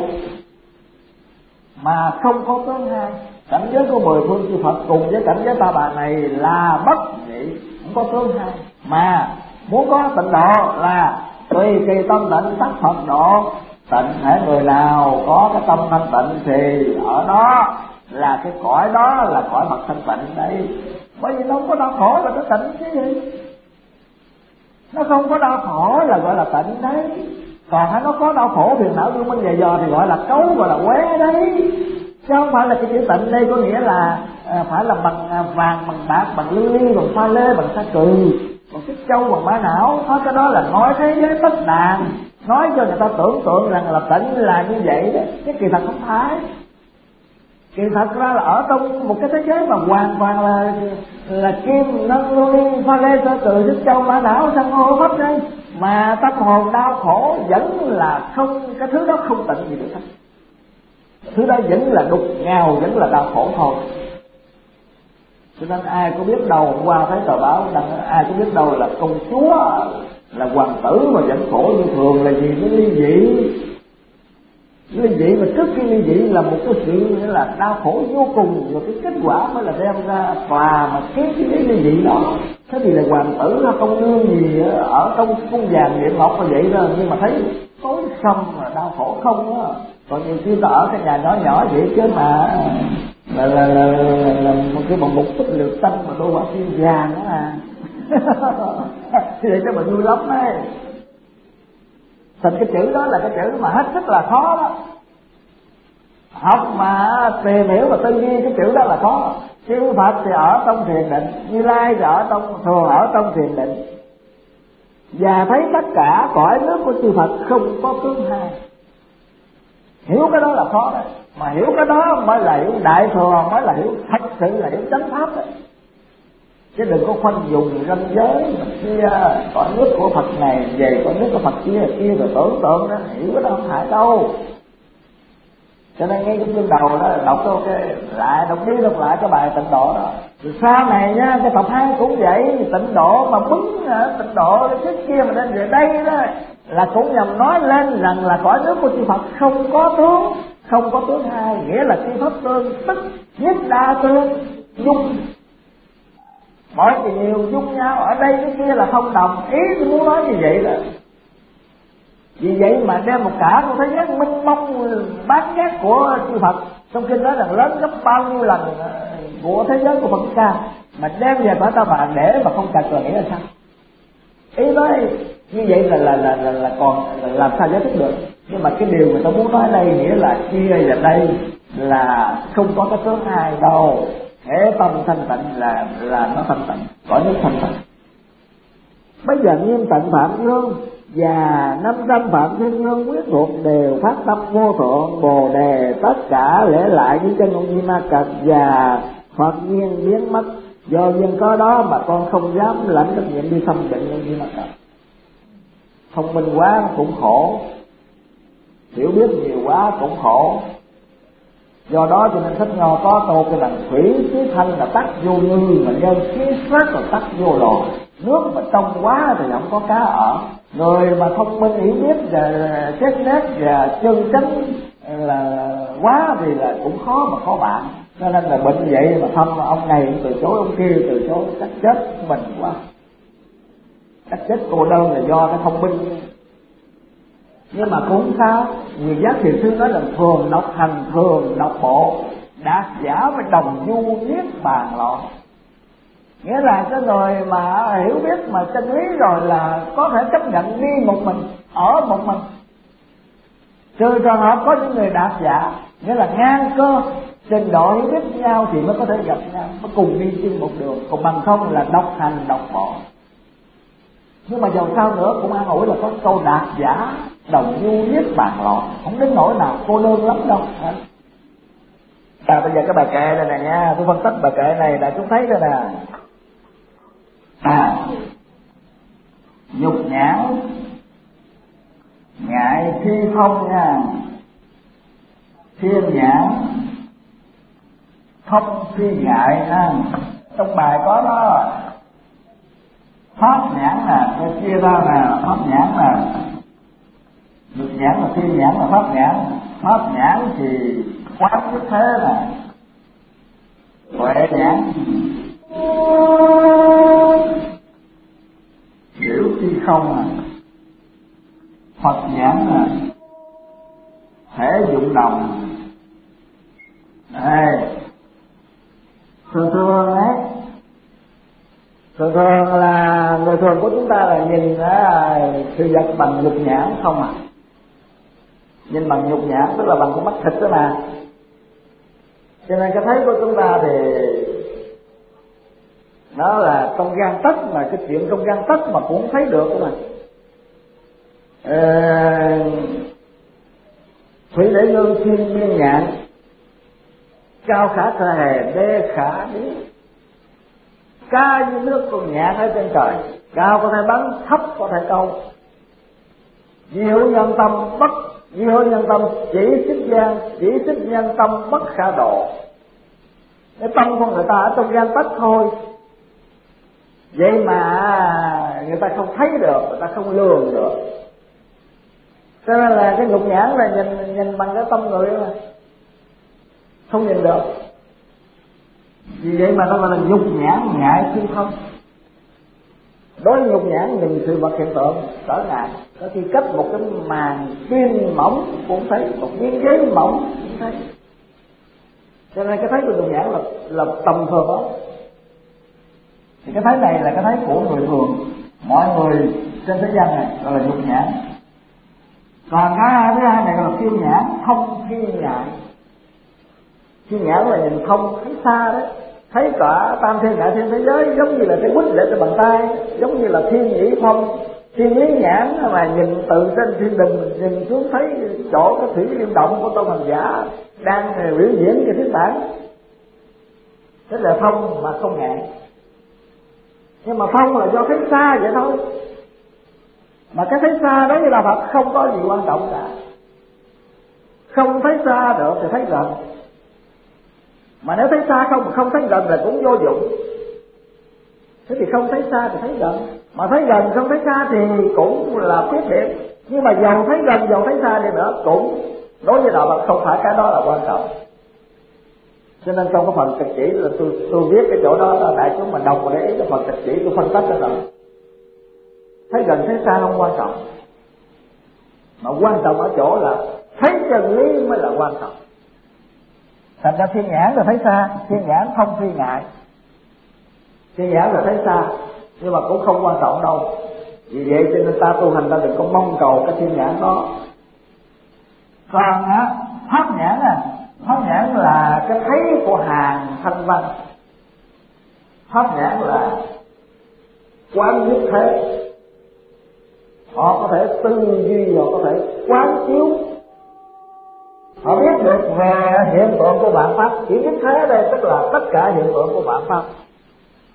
Mà không có tướng hai, cảnh giới của mười phương chư Phật cùng với cảnh giới ta bà này là bất nhị, không có tướng hai. Mà muốn có tịnh độ là tùy kỳ tâm tịnh sắc Phật độ. Tịnh thể người nào có cái tâm thanh tịnh thì ở đó là cái cõi đó là cõi mặt thanh tịnh đấy. Bởi vì nó không có đau khổ là nó tịnh chứ gì. Nó không có đau khổ là gọi là tịnh đấy. Còn nó có đau khổ phiền não vô minh dày dò thì gọi là cấu, gọi là quế đấy. Chứ không phải là cái chữ tịnh đây có nghĩa là à, phải là bằng à, vàng, bằng bạc, bằng lưu ly, bằng pha lê, bằng sa cừ, bằng xích châu, bằng mã não. Nói cái đó là nói thế giới tất đàn, nói cho người ta tưởng tượng rằng là tịnh là như vậy đó, chứ kỳ thật không phải. Kỳ thật ra là ở trong một cái thế giới mà hoàn toàn là là kim, nâng, lưu ly, pha lê, sa cừ, xích châu, mã não, san hô, pháp đây, mà tâm hồn đau khổ vẫn là không, cái thứ đó không tịnh gì được hết. Thứ đó vẫn là đục ngao, vẫn là đau khổ thôi. Cho nên ai có biết đâu, hôm qua thấy tờ báo đăng, ai có biết đâu là công chúa, là hoàng tử mà vẫn khổ như thường là gì? Nó ly dị. Ly dị mà trước khi ly dị là một cái sự nghĩa là đau khổ vô cùng, rồi cái kết quả mới là đem ra tòa mà khiến cái ly dị đó. Thế thì là hoàng tử hay công nương gì ở trong cung vàng điện ngọc mà vậy đó, nhưng mà thấy tối sầm mà đau khổ không á. Còn nhiều khi ta ở cái nhà nhỏ nhỏ vậy chứ mà là là, là, là, là một cái bằng một tích lược tâm mà đôi quả tim vàng đó à. Thì để cho mình vui lắm đấy. Thành cái chữ đó là cái chữ mà hết sức là khó đó. Học mà tìm hiểu và tư duy cái chữ đó là khó. Chư Phật thì ở trong thiền định, Như Lai thì ở trong, thường ở trong thiền định, và thấy tất cả cõi nước của chư Phật không có tướng hai. Hiểu cái đó là khó đấy. Mà hiểu cái đó mới là hiểu đại thừa, mới là hiểu thật sự là hiểu chánh pháp đấy. Chứ đừng có khoanh dùng ranh giới kia cõi nước của Phật này về cõi nước của Phật kia kia rồi tưởng tượng đó, hiểu cái đó không phải đâu. Cho nên ngay cái chương đầu đó đọc câu cái lại đọc đi đọc lại cái bài tịnh độ đó. Rồi sau này nha, cái tập hai cũng vậy, tịnh độ mà bứng tịnh độ cái trước kia mà đến về đây đó là cũng nhằm nói lên rằng là cõi nước của chư Phật không có tướng, không có tướng hai, nghĩa là chư Pháp tương tức, nhất đa tương, dung. Mọi điều dung nhau, ở đây cái kia là không đồng, ý tôi muốn nói như vậy đó. Vì vậy mà đem một cả một thế giới minh mông bát ngát của chư Phật, trong kinh đó là lớn gấp bao nhiêu lần của thế giới của Phật ca, mà đem về cõi ta bà để mà không cần là nghĩa là sao? Ý nói như vậy là là là là, là còn là làm sao giải thích được? Nhưng mà cái điều người ta muốn nói đây nghĩa là kia và đây là không có cái tướng hai đâu. Thể tâm thanh tịnh là là nó thanh tịnh, có nước thanh tịnh. Bây giờ nghiêm tịnh Phạm Hương và năm trăm Phạm Thiên Hương quyết thuộc đều phát tâm vô thượng Bồ đề, tất cả lễ lại như chân ngôn Di Ma Cật và Phật nhiên biến mất. Do duyên có đó mà con không dám lãnh trách nhiệm đi thăm bệnh nhân Di Ma Cật. Thông minh quá cũng khổ, hiểu biết nhiều quá cũng khổ. Do đó cho nên Thích Nho có câu cái bằng thủy khí thanh là tắc vô ngư, mà nhân khí rất là tắc vô lò. Nước mà trong quá thì không có cá ở. Người mà thông minh hiểu biết và xét nét và chân chánh là quá thì là cũng khó mà khó bạn. Cho nên là bệnh vậy mà thăm ông này từ chối ông kia, từ chối, cách chết của mình quá. Cách chết cô đơn là do cái thông minh. Nhưng mà cũng sao, người giác thiền sư nói là thường đọc hành, thường đọc bộ, đạt giả với đồng du niết bàn lộ. Nghĩa là cái người mà hiểu biết mà chân lý rồi là có thể chấp nhận đi một mình, ở một mình. Trừ trường hợp có những người đạt giả, nghĩa là ngang cơ, trình độ hiểu biết với nhau thì mới có thể gặp nhau, mới cùng đi trên một đường. Còn bằng không là độc hành, độc bộ. Nhưng mà dầu sao nữa cũng an ủi là có câu đạt giả đồng du niết bàn lộ, không đến nỗi nào cô đơn lắm đâu. À, bây giờ cái bài kệ này nè nha, tôi phân tích bài kệ này là chúng thấy đây nè. À, nhục nhãn ngại khi không nha, thiên nhãn không khi ngại ha. Trong bài có đó, pháp nhãn nè, tôi chia ra nè, pháp nhãn nè, nhục nhãn là thiên nhãn là pháp nhãn. Pháp nhãn thì quán như thế nè, huệ nhãn hiểu khi không à, Phật nhãn à, thể dụng đồng. Đây, thường thường đấy, thường thường là người thường của chúng ta là nhìn à, sự vật bằng nhục nhãn không à, nhìn bằng nhục nhãn tức là bằng con mắt thịt đó mà. Cho nên cái thấy của chúng ta thì nó là trong gan tấc, mà cái chuyện trong gan tấc mà cũng thấy được mà. Ờ, thủy để lương thiên biên nhạn, cao khả thề hề đê khả lý. Ca như nước còn nhạn ở trên trời, cao có thể bắn, thấp có thể câu. Diệu nhân tâm bất diệu nhân tâm chỉ xích gian, chỉ xích nhân tâm bất khả độ. Cái tâm của người ta ở trong gan tấc thôi, vậy mà người ta không thấy được, người ta không lường được. Cho nên là cái nhục nhãn là nhìn nhìn bằng cái tâm người mà không nhìn được. Vì vậy mà nó gọi là nhục nhãn ngại khi không. Đối với nhục nhãn nhìn sự vật hiện tượng trở ngại, có khi cách một cái màn phim mỏng cũng thấy, một miếng giấy mỏng cũng thấy. Cho nên cái thấy của nhục nhãn là là tầm thường đó. Thì cái thấy này là cái thấy của người thường, mọi người trên thế gian này gọi là nhục nhãn. Còn cái thứ hai này là kiêu nhãn, không khi ngại. Kiêu nhãn là nhìn không, thấy xa đấy, thấy cả tam thiên đại thiên thế giới giống như là cái quýt để trên bàn tay, giống như là thiên nhĩ phong, thiên lý nhãn mà nhìn từ trên thiên đình nhìn xuống thấy chỗ cái thủy liêm động của Tôn Hành Giả đang biểu diễn cái thiên bản. Thế là thông mà không ngại. Nhưng mà thông là do thấy xa vậy thôi. Mà cái thấy xa đó như là Phật không có gì quan trọng cả. Không thấy xa được thì thấy gần. Mà nếu thấy xa không mà không thấy gần là cũng vô dụng. Thế thì không thấy xa thì thấy gần. Mà thấy gần không thấy xa thì cũng là khuyết điểm. Nhưng mà dầu thấy gần dầu thấy xa đi nữa cũng đối với đạo Phật không phải cái đó là quan trọng. Cho nên trong cái phần trực chỉ là tôi tôi viết cái chỗ đó là đại chúng mình đọc và để ý cái phần trực chỉ tôi phân tích ra rồi. Thấy gần thấy xa không quan trọng, mà quan trọng ở chỗ là thấy chân lý mới là quan trọng. Thành ra thiên nhãn là thấy xa, thiên nhãn không phi ngại. Thiên nhãn là thấy xa nhưng mà cũng không quan trọng đâu. Vì vậy cho nên ta tu hành ta đừng có mong cầu cái thiên nhãn đó. Còn á pháp nhãn à, pháp nhãn là cái thấy của hàng thanh văn. Pháp nhãn là quán nhất thế. Họ có thể tư duy, họ có thể quán chiếu, họ biết được về hiện tượng của vạn pháp. Chỉ biết thế đây tức là tất cả hiện tượng của vạn pháp.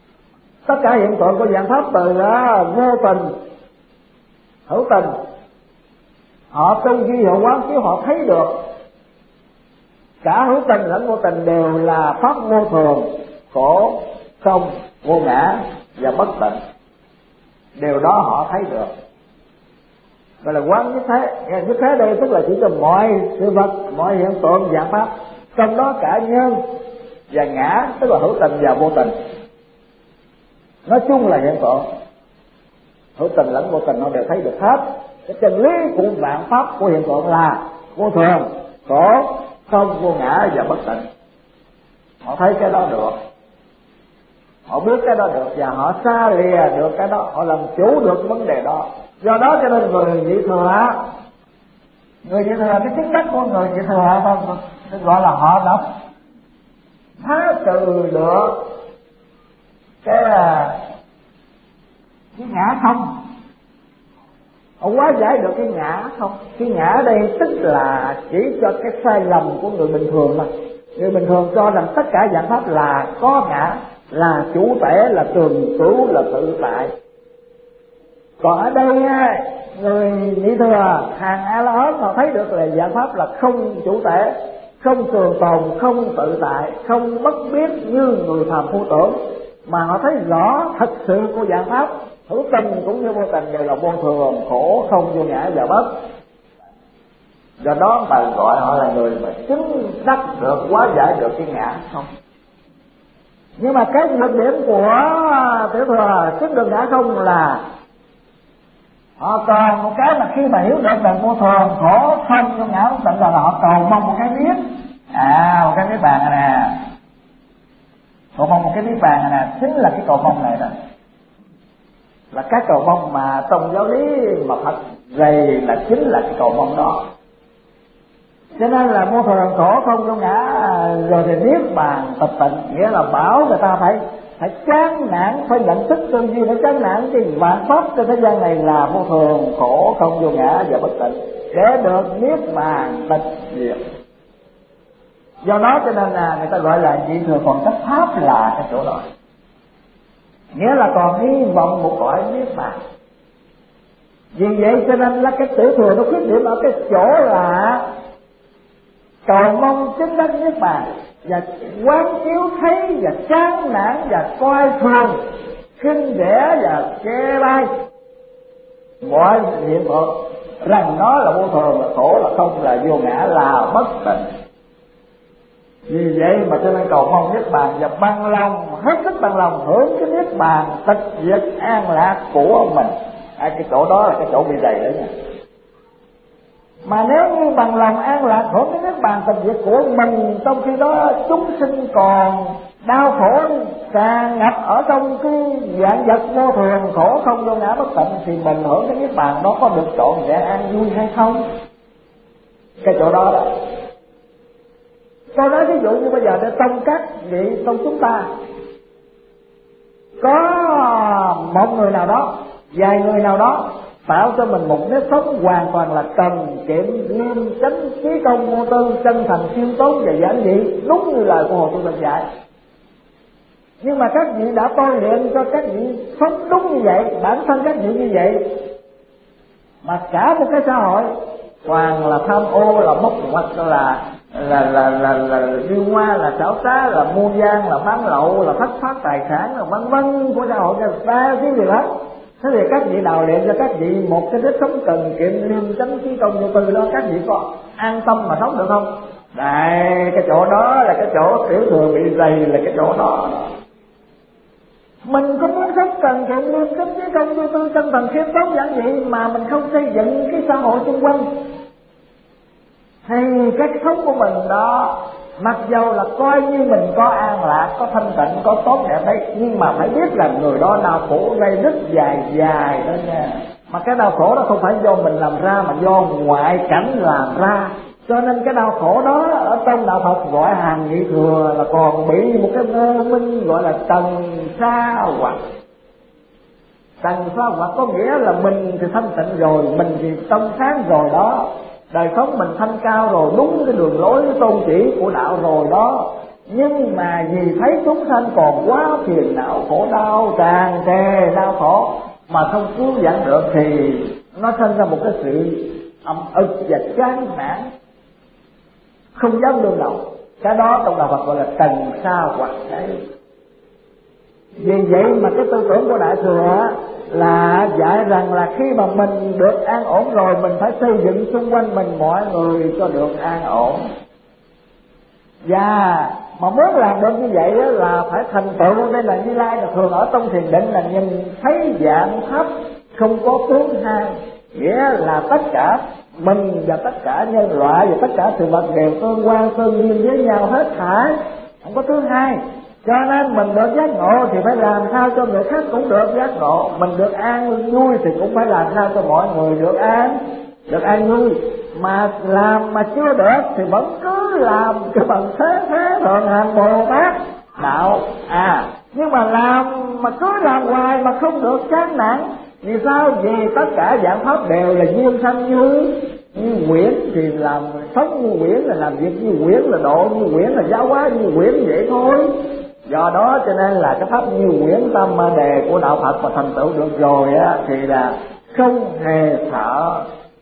Tất cả hiện tượng của dạng pháp từ đó, vô tình, hữu tình, họ tư duy, họ quán chiếu, họ thấy được. Cả hữu tình lẫn vô tình đều là pháp vô thường, khổ, không, vô ngã và bất tịnh. Điều đó họ thấy được. Gọi là quán nhất thế. Nhất thế đây tức là chỉ cho mọi sự vật, mọi hiện tượng dạng pháp, trong đó cả nhân và ngã, tức là hữu tình và vô tình. Nói chung là hiện tượng, hữu tình lẫn vô tình họ đều thấy được hết. Cái chân lý của vạn pháp của hiện tượng là vô thường, khổ, không, vô ngã và bất tịnh. Họ thấy cái đó được, họ biết cái đó được, và họ xa lìa được cái đó, họ làm chủ được vấn đề đó. Do đó cho nên người nhị thừa, người nhị thừa, cái tính cách của người nhị thừa không gọi là họ đã phá trừ được cái cái ngã không. Họ hóa giải được cái ngã không. Cái ngã ở đây tức là chỉ cho cái sai lầm của người bình thường mà. Người bình thường cho rằng tất cả dạng pháp là có ngã, là chủ thể, là trường cửu, là tự tại. Còn ở đây người nhị thừa, hàng A La Hán họ thấy được là dạng pháp là không chủ thể, không trường tồn, không tự tại, không bất biết như người phàm phu tưởng, mà họ thấy rõ thật sự của dạng pháp hữu tình cũng như vô tình đều là vô thường, khổ, không, vô ngã và bất. Do đó mà gọi họ là người mà chứng đắc được, hóa giải được cái ngã không. Nhưng mà cái nhược điểm của tiểu thừa chứng được ngã không là họ còn một cái là khi mà hiểu được là vô thường, khổ, không, vô ngã bất tịnh là họ cầu mong một cái biết. À, một cái niết bàn này nè, cầu mong một cái niết bàn này nè, chính là cái cầu mong này đó, là cái cầu mong mà trong giáo lý mà Phật dạy là chính là cái cầu mong đó. Cho nên là vô thường, khổ, không, vô ngã rồi thì niết bàn tịch tịnh, nghĩa là bảo người ta phải phải chán nản, phải nhận thức tư duy, phải chán nản cái vạn pháp trên thế gian này là vô thường, khổ, không, vô ngã và bất tịnh để được niết bàn tịch diệt. Do đó cho nên là người ta gọi là nhị thừa còn cách pháp là cái chỗ đó, nghĩa là còn hy vọng một cõi niết bàn. Vì vậy cho nên là cái tiểu thừa nó khuyết điểm ở cái chỗ là cầu mong chứng đắc niết bàn và quán chiếu thấy và chán nản và coi thường, khinh rẻ và chê bai mọi hiện tượng, rằng nó là vô thường, là khổ, là không, là vô ngã, là bất tịnh. Vì vậy mà cho nên cầu mong niết bàn và bằng lòng, hết sức bằng lòng hưởng cái niết bàn tịch diệt an lạc của mình. À, cái chỗ đó là cái chỗ bị dày đấy nha. Mà nếu như bằng lòng an lạc hưởng cái niết bàn tịch diệt của mình, trong khi đó chúng sinh còn đau khổ tràn ngập ở trong cái dạng vật vô thường, khổ, không, vô ngã bất tịnh, thì mình hưởng cái niết bàn đó có được trọn vẹn an vui hay không? Cái chỗ đó đó. Tôi nói ví dụ như bây giờ để trong các vị trong chúng ta có một người nào đó, vài người nào đó tạo cho mình một nếp sống hoàn toàn là cần kiệm, nghiêm chánh, trí công, vô tư, chân thành, khiêm tốn và giản dị, đúng như lời của Hồ Chủ tịch dạy. Nhưng mà các vị đã tôi luyện cho các vị sống đúng như vậy, bản thân các vị như vậy, mà cả một cái xã hội toàn là tham ô, là móc ngoặt, là là là là là điêu hoa, là xảo trá, là mua gian, là bán lậu, là thất thoát tài sản, là vân vân của xã hội người ta cái gì đó. Thế thì các vị đào luyện cho các vị một cái nếp sống cần kiệm, liêm chánh, trí công, vô tư đó, các vị có an tâm mà sống được không? Đây, cái chỗ đó là cái chỗ tiểu thừa bị dày, là cái chỗ đó. Mình có muốn sống cần kiệm, liêm chánh, trí công, vô tư, chân thành, khiêm tốn giản dị mà mình không xây dựng cái xã hội xung quanh, thì cách sống của mình đó, mặc dầu là coi như mình có an lạc, có thanh tịnh, có tốt đẹp đấy, nhưng mà phải biết là người đó đau khổ đây rất dài dài đó nha. Mà cái đau khổ đó không phải do mình làm ra, mà do ngoại cảnh làm ra. Cho nên cái đau khổ đó ở trong đạo Phật gọi hàng nhị thừa là còn bị một cái mê minh gọi là trần sa hoặc. Trần sa hoặc có nghĩa là mình thì thanh tịnh rồi, mình thì trong sáng rồi đó, đời sống mình thanh cao rồi, đúng cái đường lối tôn chỉ của đạo rồi đó, nhưng mà vì thấy chúng sanh còn quá phiền não khổ đau, tràn trề đau khổ mà không cứu vãn được, thì nó sinh ra một cái sự ẩm ức và chán nản, không dám đương đầu. Cái đó trong đạo Phật gọi là trần sa hoặc thế. Vì vậy mà cái tư tưởng của Đại Thừa là dạy rằng là khi mà mình được an ổn rồi, mình phải xây dựng xung quanh mình mọi người cho được an ổn. Và mà muốn làm được như vậy là phải thành tựu. Đây là Như Lai là thường ở trong thiền định là nhìn thấy dạng pháp không có tướng hai, nghĩa là tất cả mình và tất cả nhân loại và tất cả sự vật đều tương quan tương duyên với nhau hết thảy, không có thứ hai. Cho nên mình được giác ngộ thì phải làm sao cho người khác cũng được giác ngộ, mình được an vui thì cũng phải làm sao cho mọi người được an được an vui. Mà làm mà chưa được thì vẫn cứ làm cái bằng thế thế thường hành Bồ Tát đạo. À nhưng mà làm mà cứ làm hoài mà không được chán nản. Vì sao? Vì tất cả dạng pháp đều là duyên sanh như như quyển, thì làm sống như quyển là làm việc như quyển, là độ như quyển, là giáo hóa như quyển vậy thôi. Do đó cho nên là cái pháp như quyển tâm đề của đạo Phật mà thành tựu được rồi á, thì là không hề sợ,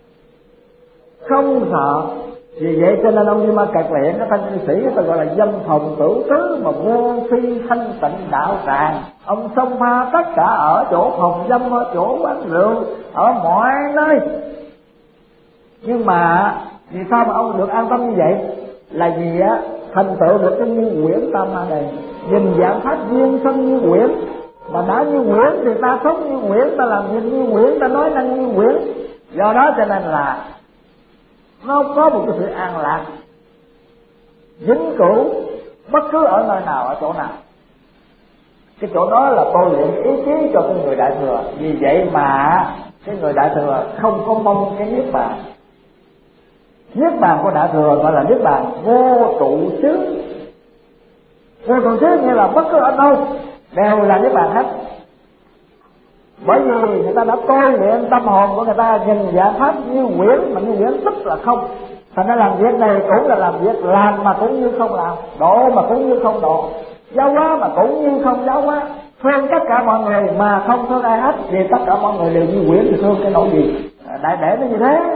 không sợ. Vì vậy cho nên ông Như Ma Cật Liện, cái thanh cư sĩ người ta gọi là dâm phòng tử tứ mà vô phi thanh tịnh đạo tràng. Ông xông pha tất cả ở chỗ phòng dâm, ở chỗ quán rượu, ở mọi nơi. Nhưng mà vì sao mà ông được an tâm như vậy? Là vì á thành tựu được cái như quyển tâm này, nhìn dạng pháp duyên sanh như quyển. Mà đã như quyển thì ta sống như quyển, ta làm việc như quyển, ta nói năng như quyển. Do đó cho nên là nó có một cái sự an lạc vĩnh cửu bất cứ ở nơi nào, ở chỗ nào. Cái chỗ đó là tôi luyện ý chí cho cái người Đại Thừa. Vì vậy mà cái người Đại Thừa không có mong cái niết bàn. Niết bàn của Đại Thừa gọi là niết bàn vô trụ xứ. Vô trụ xứ nghĩa là bất cứ ở đâu đều là niết bàn hết. Bởi vì người ta đã tôi luyện tâm hồn của người ta, nhìn dạng pháp như quyển, mà như quyển tức là không. Thành ra làm việc này cũng là làm việc, làm mà cũng như không làm, độ mà cũng như không độ, giáo hóa mà cũng như không giáo hóa, thương tất cả mọi người mà không thương ai hết. Vì tất cả mọi người đều như quyển thì thương cái nỗi gì? Đại để nó như thế.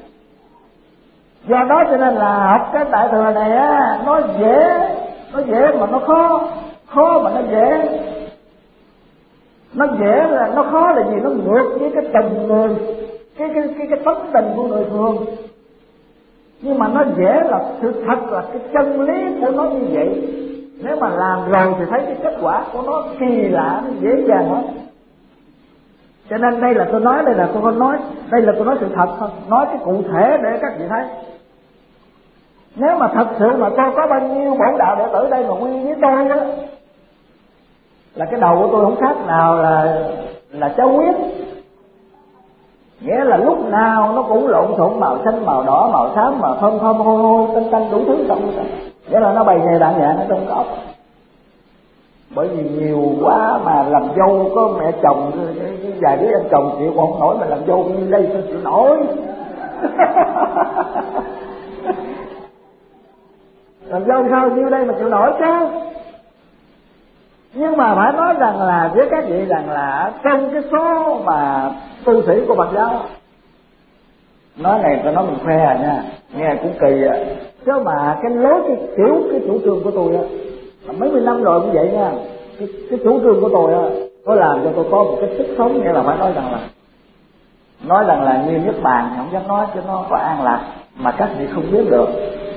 Do đó cho nên là học cái Đại Thừa này á, nó dễ, nó dễ mà nó khó, khó mà nó dễ. Nó dễ là nó khó là gì? Nó ngược với cái tình người, cái cái cái cái tánh tình của người thường. Nhưng mà nó dễ là sự thật, là cái chân lý của nó như vậy. Nếu mà làm rồi thì thấy cái kết quả của nó kỳ lạ, nó dễ dàng hết. Cho nên đây là tôi nói, đây là tôi không nói, đây là tôi nói sự thật thôi, nói cái cụ thể để các vị thấy. Nếu mà thật sự mà tôi có bao nhiêu bổn đạo đệ tử đây mà quy với tôi á, là cái đầu của tôi không khác nào là là cháu huyết. Nghĩa là lúc nào nó cũng lộn xộn, màu xanh, màu đỏ, màu xám, màu thơm thơm hôi hôi, tinh tinh đủ thứ trong đó. Nghĩa là nó bày nghề đạn nhạn ở trong óc. Bởi vì nhiều quá mà làm dâu có mẹ chồng, vài đứa anh chồng chịu không nổi, mà làm dâu như đây sao chịu nổi. Làm dâu sao như đây mà chịu nổi chứ. Nhưng mà phải nói rằng là với các vị rằng là trong cái số mà tu sĩ của Phật giáo, nói này tôi nói mình khoe à nha, nghe cũng kỳ à, chứ mà cái lối cái kiểu cái chủ trương của tôi á, mấy mươi năm rồi cũng vậy nha. Cái, cái chủ trương của tôi á, nó làm cho tôi có một cái sức sống, nghĩa là phải nói rằng là nói rằng là như Niết Bàn không dám nói chứ nó có an lạc mà các vị không biết được.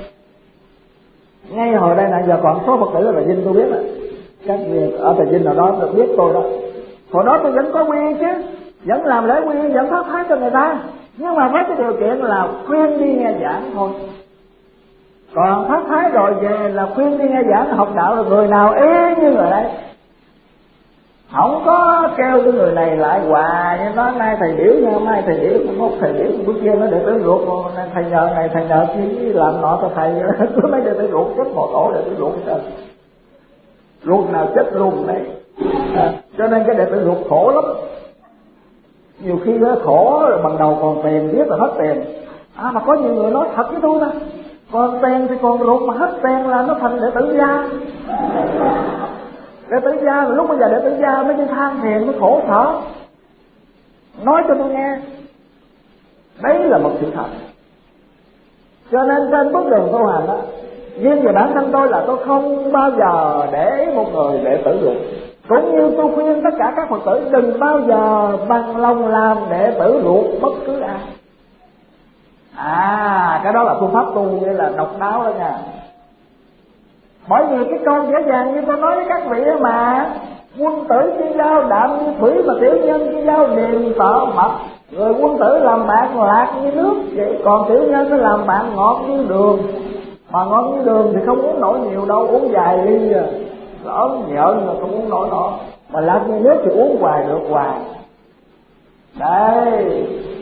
Ngay hồi đây nãy giờ còn số Phật tử là Vinh tôi biết á, các vị ở Trà Vinh nào đó được biết tôi đó. Hồi đó tôi vẫn có quy chứ, vẫn làm lễ quy, vẫn phát thái cho người ta, nhưng mà với cái điều kiện là khuyên đi nghe giảng thôi. Còn phát thái rồi về là khuyên đi nghe giảng học đạo là người nào ý như người đấy, không có kêu cái người này lại hoài như nói nay thầy biểu nha, mai thầy biểu, mốt thầy biểu, bữa kia nó để tới ruột, thầy nhờ này thầy nhờ kia làm nọ cho thầy, cứ mấy để tới ruột chết một tổ để tới ruột hết. Ruột nào chết luôn đấy. À, cho nên cái đệ tử ruột khổ lắm. Nhiều khi nó khổ rồi bằng đầu còn tiền, biết là hết tiền. À mà có nhiều người nói thật với tôi đó, Còn tiền thì còn ruột, mà hết tiền là nó thành đệ tử gia. Đệ tử gia là lúc bây giờ đệ tử gia mới đi than phiền, mới khổ sở. Nói cho tôi nghe, đấy là một sự thật. Cho nên trên bước đường tu hành đó, riêng về bản thân tôi là tôi không bao giờ để một người đệ tử ruột. Cũng như tôi khuyên tất cả các Phật tử đừng bao giờ bằng lòng làm đệ tử ruột bất cứ ai. À, cái đó là phương pháp tu nghĩa là độc đáo đó nha. Bởi vì cái câu dễ dàng như tôi nói với các vị mà, quân tử chi giao đạm như thủy, mà tiểu nhân chi giao điềm tợ mật. Rồi quân tử làm bạn lạc như nước, vậy còn tiểu nhân nó làm bạn ngọt như đường. Mà ngọt như đường thì không uống nổi nhiều đâu, uống vài ly à, ớn nhợn là không uống nổi nổi. Mà lạc như nước thì uống hoài được hoài. Đây,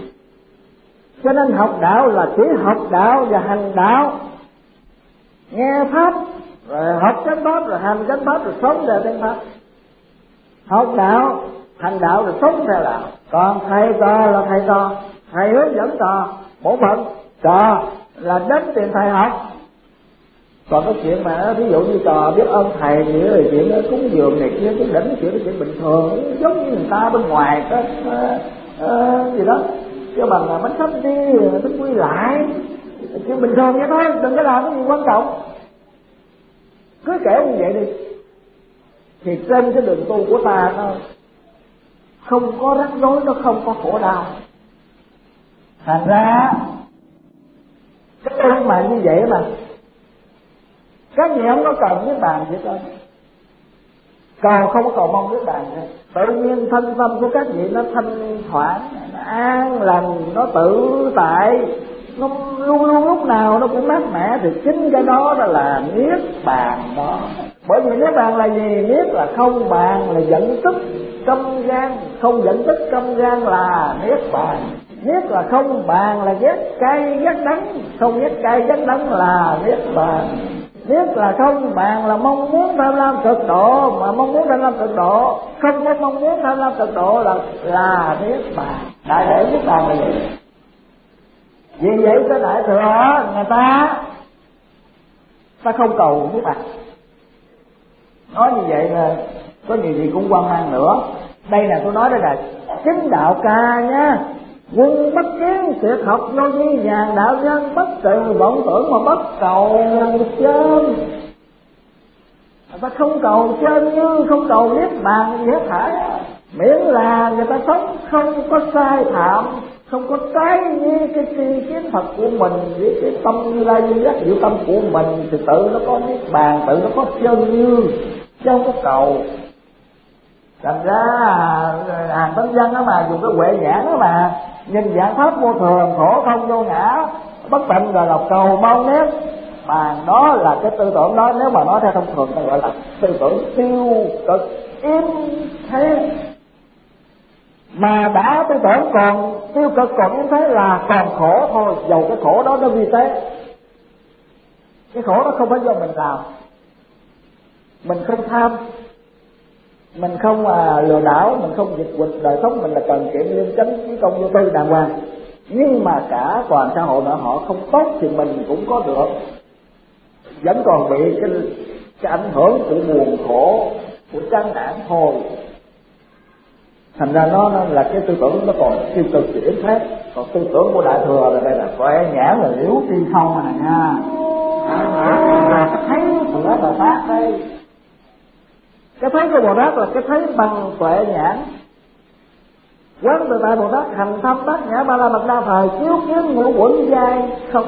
cho nên học đạo là chỉ học đạo và hành đạo. Nghe pháp, rồi học chánh pháp, rồi hành chánh pháp, rồi sống theo chánh pháp. Học đạo, hành đạo, rồi sống theo đạo. Còn thầy trò là thầy trò, thầy hướng dẫn trò, bổn phận trò là đến tiền thầy học. Còn cái chuyện mà ví dụ như trò biết ơn thầy thì cái chuyện đó cúng dường này kia, cái đỉnh chuyện đó chuyện bình thường, giống như người ta bên ngoài có uh, gì đó, cho bằng là bánh sắp đi, bánh quy lại, chuyện bình thường vậy thôi, đừng có làm cái gì quan trọng. Cứ kể như vậy đi, thì trên cái đường tu của ta nó không có rắc rối, nó không có khổ đau. Thành ra cái tu mà như vậy mà các vị không có cần niết bàn gì hết, cầu không có cầu mong niết bàn nữa. Tự nhiên thân tâm của các vị nó thanh thoảng, nó an lành, nó tự tại, nó luôn luôn lúc nào nó cũng mát mẻ. Thì chính cái đó đó là niết bàn đó. Bởi vì niết bàn là gì? Niết là không bàn, là dẫn tức căm gan, không dẫn tức căm gan là niết bàn. Niết là không bàn, là ghét cay ghét đắng, không ghét cay ghét đắng là niết bàn. Niết là không bàn, là mong muốn tham lam cực độ, mà mong muốn tham lam cực độ không có mong muốn tham lam cực độ là là niết bàn. Đại để niết bàn là gì? Vì vậy cái đại thừa người ta ta không cầu niết bàn. Nói như vậy là có nhiều gì cũng quan mang nữa. Đây là tôi nói đây là chính đạo ca nha. Quân bất kiến tuyệt học vô vi, nhàn đạo nhân bất từ vọng tưởng mà bất cầu trên. Người ta không cầu trên như không cầu niết bàn gì hết thảy, miễn là người ta sống không có sai phạm, không có trái như cái tri kiến Phật của mình, với cái tâm Như Lai Như Giác diệu tâm của mình, thì tự nó có niết bàn, tự nó có chân như, chứ không có cầu. Thành ra hàng tấn văn đó mà dùng cái huệ nhãn đó mà nhìn dạng pháp vô thường, khổ không vô ngã, bất tịnh rồi là cầu mong nét bàn. Đó là cái tư tưởng đó, nếu mà nói theo thông thường ta gọi là tư tưởng tiêu cực im thế. Mà đã tư tưởng còn tiêu cực còn im thế là còn khổ thôi, dầu cái khổ đó nó vi tế. Cái khổ đó không phải do mình làm, mình không tham, mình không à, lừa đảo, mình không dịch quịch, đời sống mình là cần kiệm liêm chánh trí công vô tư đàng hoàng. Nhưng mà cả toàn xã hội nữa họ không tốt thì mình cũng có được, vẫn còn bị cái, cái ảnh hưởng của buồn khổ, của chán nản thôi. Thành ra nó, nó là cái tư tưởng nó còn tiêu cực thì ít hết. Còn tư tưởng của đại thừa là đây là khỏe nhãn là liễu tri không à nha. À, thấy của Bồ Tát đây, cái thấy của Bồ Tát là cái thấy bằng tuệ nhãn. Quán tự tại Bồ Tát hành thâm bát nhã ba la mật đa thời, chiếu kiến ngũ uẩn giai không.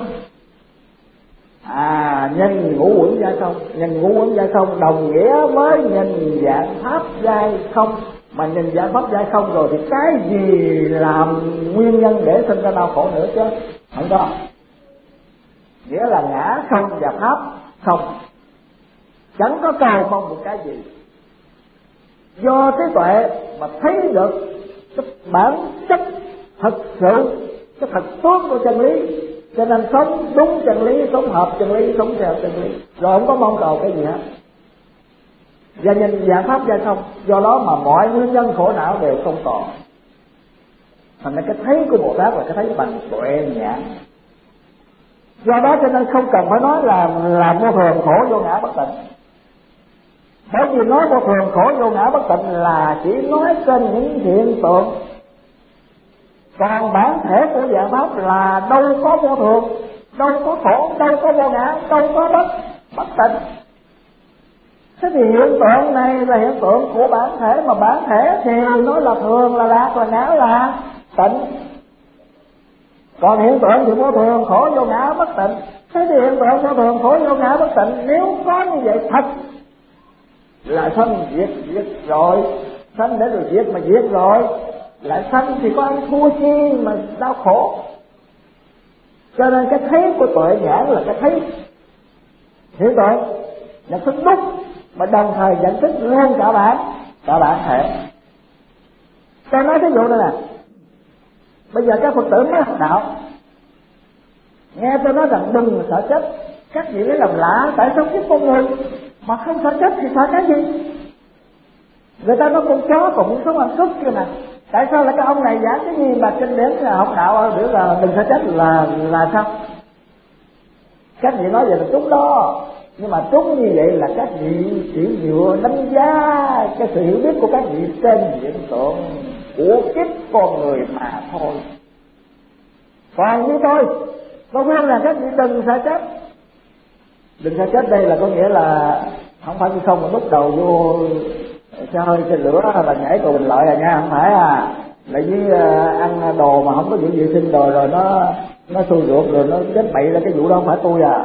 À, nhìn ngũ uẩn giai không, nhìn ngũ uẩn giai không đồng nghĩa với nhìn dạng pháp giai không. Mà nhìn dạng pháp giai không rồi thì cái gì làm nguyên nhân để sinh ra đau khổ nữa chứ? Không có. Nghĩa là ngã không và pháp không, chẳng có cầu mong một cái gì. Do trí tuệ mà thấy được cái bản chất thật sự, cái thật tốt của chân lý, cho nên sống đúng chân lý, sống hợp chân lý, sống theo chân lý, rồi không có mong cầu cái gì hết. Và nhìn dạng pháp giai không, do đó mà mọi nguyên nhân khổ não đều không còn. Thành ra cái thấy của Bồ Tát là cái thấy bằng tuệ nhãn. Do đó cho nên không cần phải nói là là vô thường khổ vô ngã bất tịnh. Bởi vì nói vô thường khổ vô ngã bất tịnh là chỉ nói trên những hiện tượng, còn bản thể của dạng pháp là đâu có vô thường, đâu có khổ, đâu có vô ngã, đâu có bất bất tịnh. Thế thì hiện tượng này là hiện tượng của bản thể, mà bản thể thì nói là thường là lạc, là ngã là tịnh. Còn hiện tượng thì vô thường khổ vô ngã bất tịnh. Thế thì hiện tượng vô thường khổ vô ngã bất tịnh nếu có như vậy thật là sanh diệt diệt rồi, sanh để rồi diệt mà diệt rồi, lại sanh thì có ăn thua chi mà đau khổ. Cho nên cái thấy của tuệ nhãn là cái thấy hiện tượng, nhận thức đúc, mà đồng thời nhận thức luôn cả bản cả bản thể. Tôi nói ví dụ đây nè, bây giờ các Phật tử mới học đạo, nghe tôi nói rằng đừng sợ chết, các vị lấy làm lạ, tại sao kiếp con người mà không sợ chết thì sợ cái gì? Người ta nói con chó còn muốn sống ăn cướp kia mà, tại sao lại cái ông này giảng cái gì mà kinh điển là học đạo biểu là đừng sợ chết là là sao? Các vị nói vậy là đúng đó, nhưng mà đúng như vậy là các vị chỉ dựa đánh giá cái sự hiểu biết của các vị trên hiện tượng của kiếp con người mà thôi. Còn như tôi, tôi khuyên là các vị đừng sợ chết. Đừng sợ chết đây là có nghĩa là không phải như không mà lúc đầu vô xe hơi trên lửa là nhảy cầu bình lợi à nha, không phải à. Lại với uh, ăn đồ mà không có giữ vệ sinh đồ rồi nó nó xui ruột rồi nó chết bậy là cái vụ đó không phải tôi à.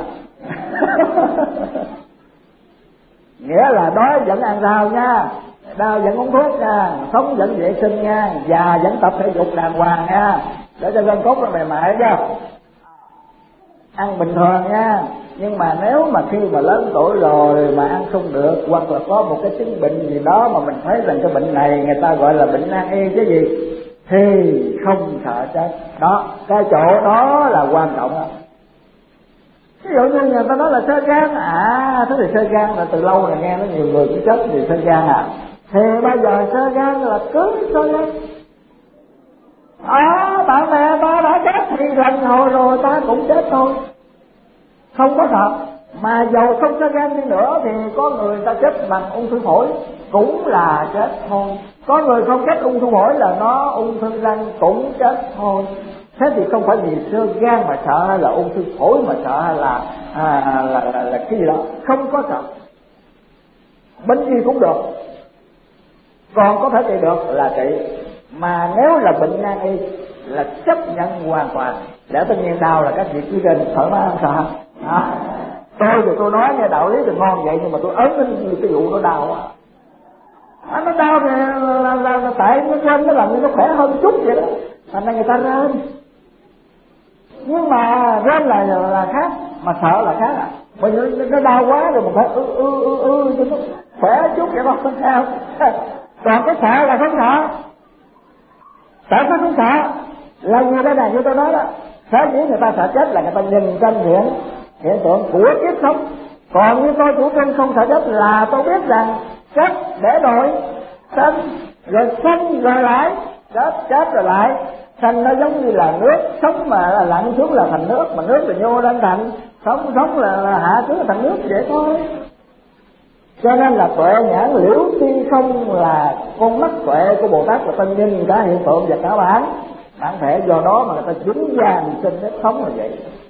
Nghĩa là đói vẫn ăn rau nha, đau vẫn uống thuốc nha, sống vẫn vệ sinh nha, già vẫn tập thể dục đàng hoàng nha, để cho gân cốt nó mềm mại chứ. Ăn bình thường nha, nhưng mà nếu mà khi mà lớn tuổi rồi mà ăn không được, hoặc là có một cái chứng bệnh gì đó mà mình thấy rằng cái bệnh này người ta gọi là bệnh nan y chứ gì, thì không sợ chết. Đó, cái chỗ đó là quan trọng đó. Ví dụ như người ta nói là xơ gan, à thế thì xơ gan là từ lâu rồi nghe nói nhiều người cũng chết vì xơ gan à, thì bây giờ xơ gan là cứ xơ gan. À, bạn bè ta đã chết thì lần hồi rồi ta cũng chết thôi, không có thật. Mà dầu không xơ gan đi nữa thì có người ta chết bằng ung thư phổi cũng là chết thôi, có người không chết ung thư phổi là nó ung thư răng cũng chết thôi. Thế thì không phải vì xơ gan mà sợ, hay là ung thư phổi mà sợ, hay là à, là, là, là cái gì đó, không có sợ. Bệnh gì cũng được, còn có thể trị được là trị. Mà nếu là bệnh nan y là chấp nhận hoàn toàn. Lẽ tất nhiên đau là các vị cứ trên thoải mái không sợ. À, tôi thì tôi nói nghe đạo lý thì ngon vậy, nhưng mà tôi ấn đến cái vụ nó đau á. À, nó đau thì là, là, là, là tại nó quên nó làm nó khỏe hơn chút vậy đó, thành ra người ta rên. Nhưng mà rên là là khác, mà sợ là khác à. Bởi vì nó đau quá rồi mình phải ư ư ư ư cho nó khỏe chút vậy đó, không sao. Còn cái sợ là không sợ. Tại sao không sợ? Là như thế này, như tôi nói đó, sở dĩ người ta sợ chết là người ta nhìn trên hiện hiện tượng của kiếp sống. Còn như tôi chủ trương không sợ chết là tôi biết rằng chết để đổi sanh, rồi sanh rồi lại chết, chết rồi lại sanh. Nó giống như là nước sống mà là lặn xuống là thành nước, mà nước là nhô lên thành sống, sống là, là hạ xuống là thành nước vậy thôi. Cho nên là tuệ nhãn liễu tuy không là con mắt tuệ của Bồ Tát là ta nhìn cả hiện tượng và cả bản bản thể, do đó mà người ta dính dàng sinh nếp sống là vậy.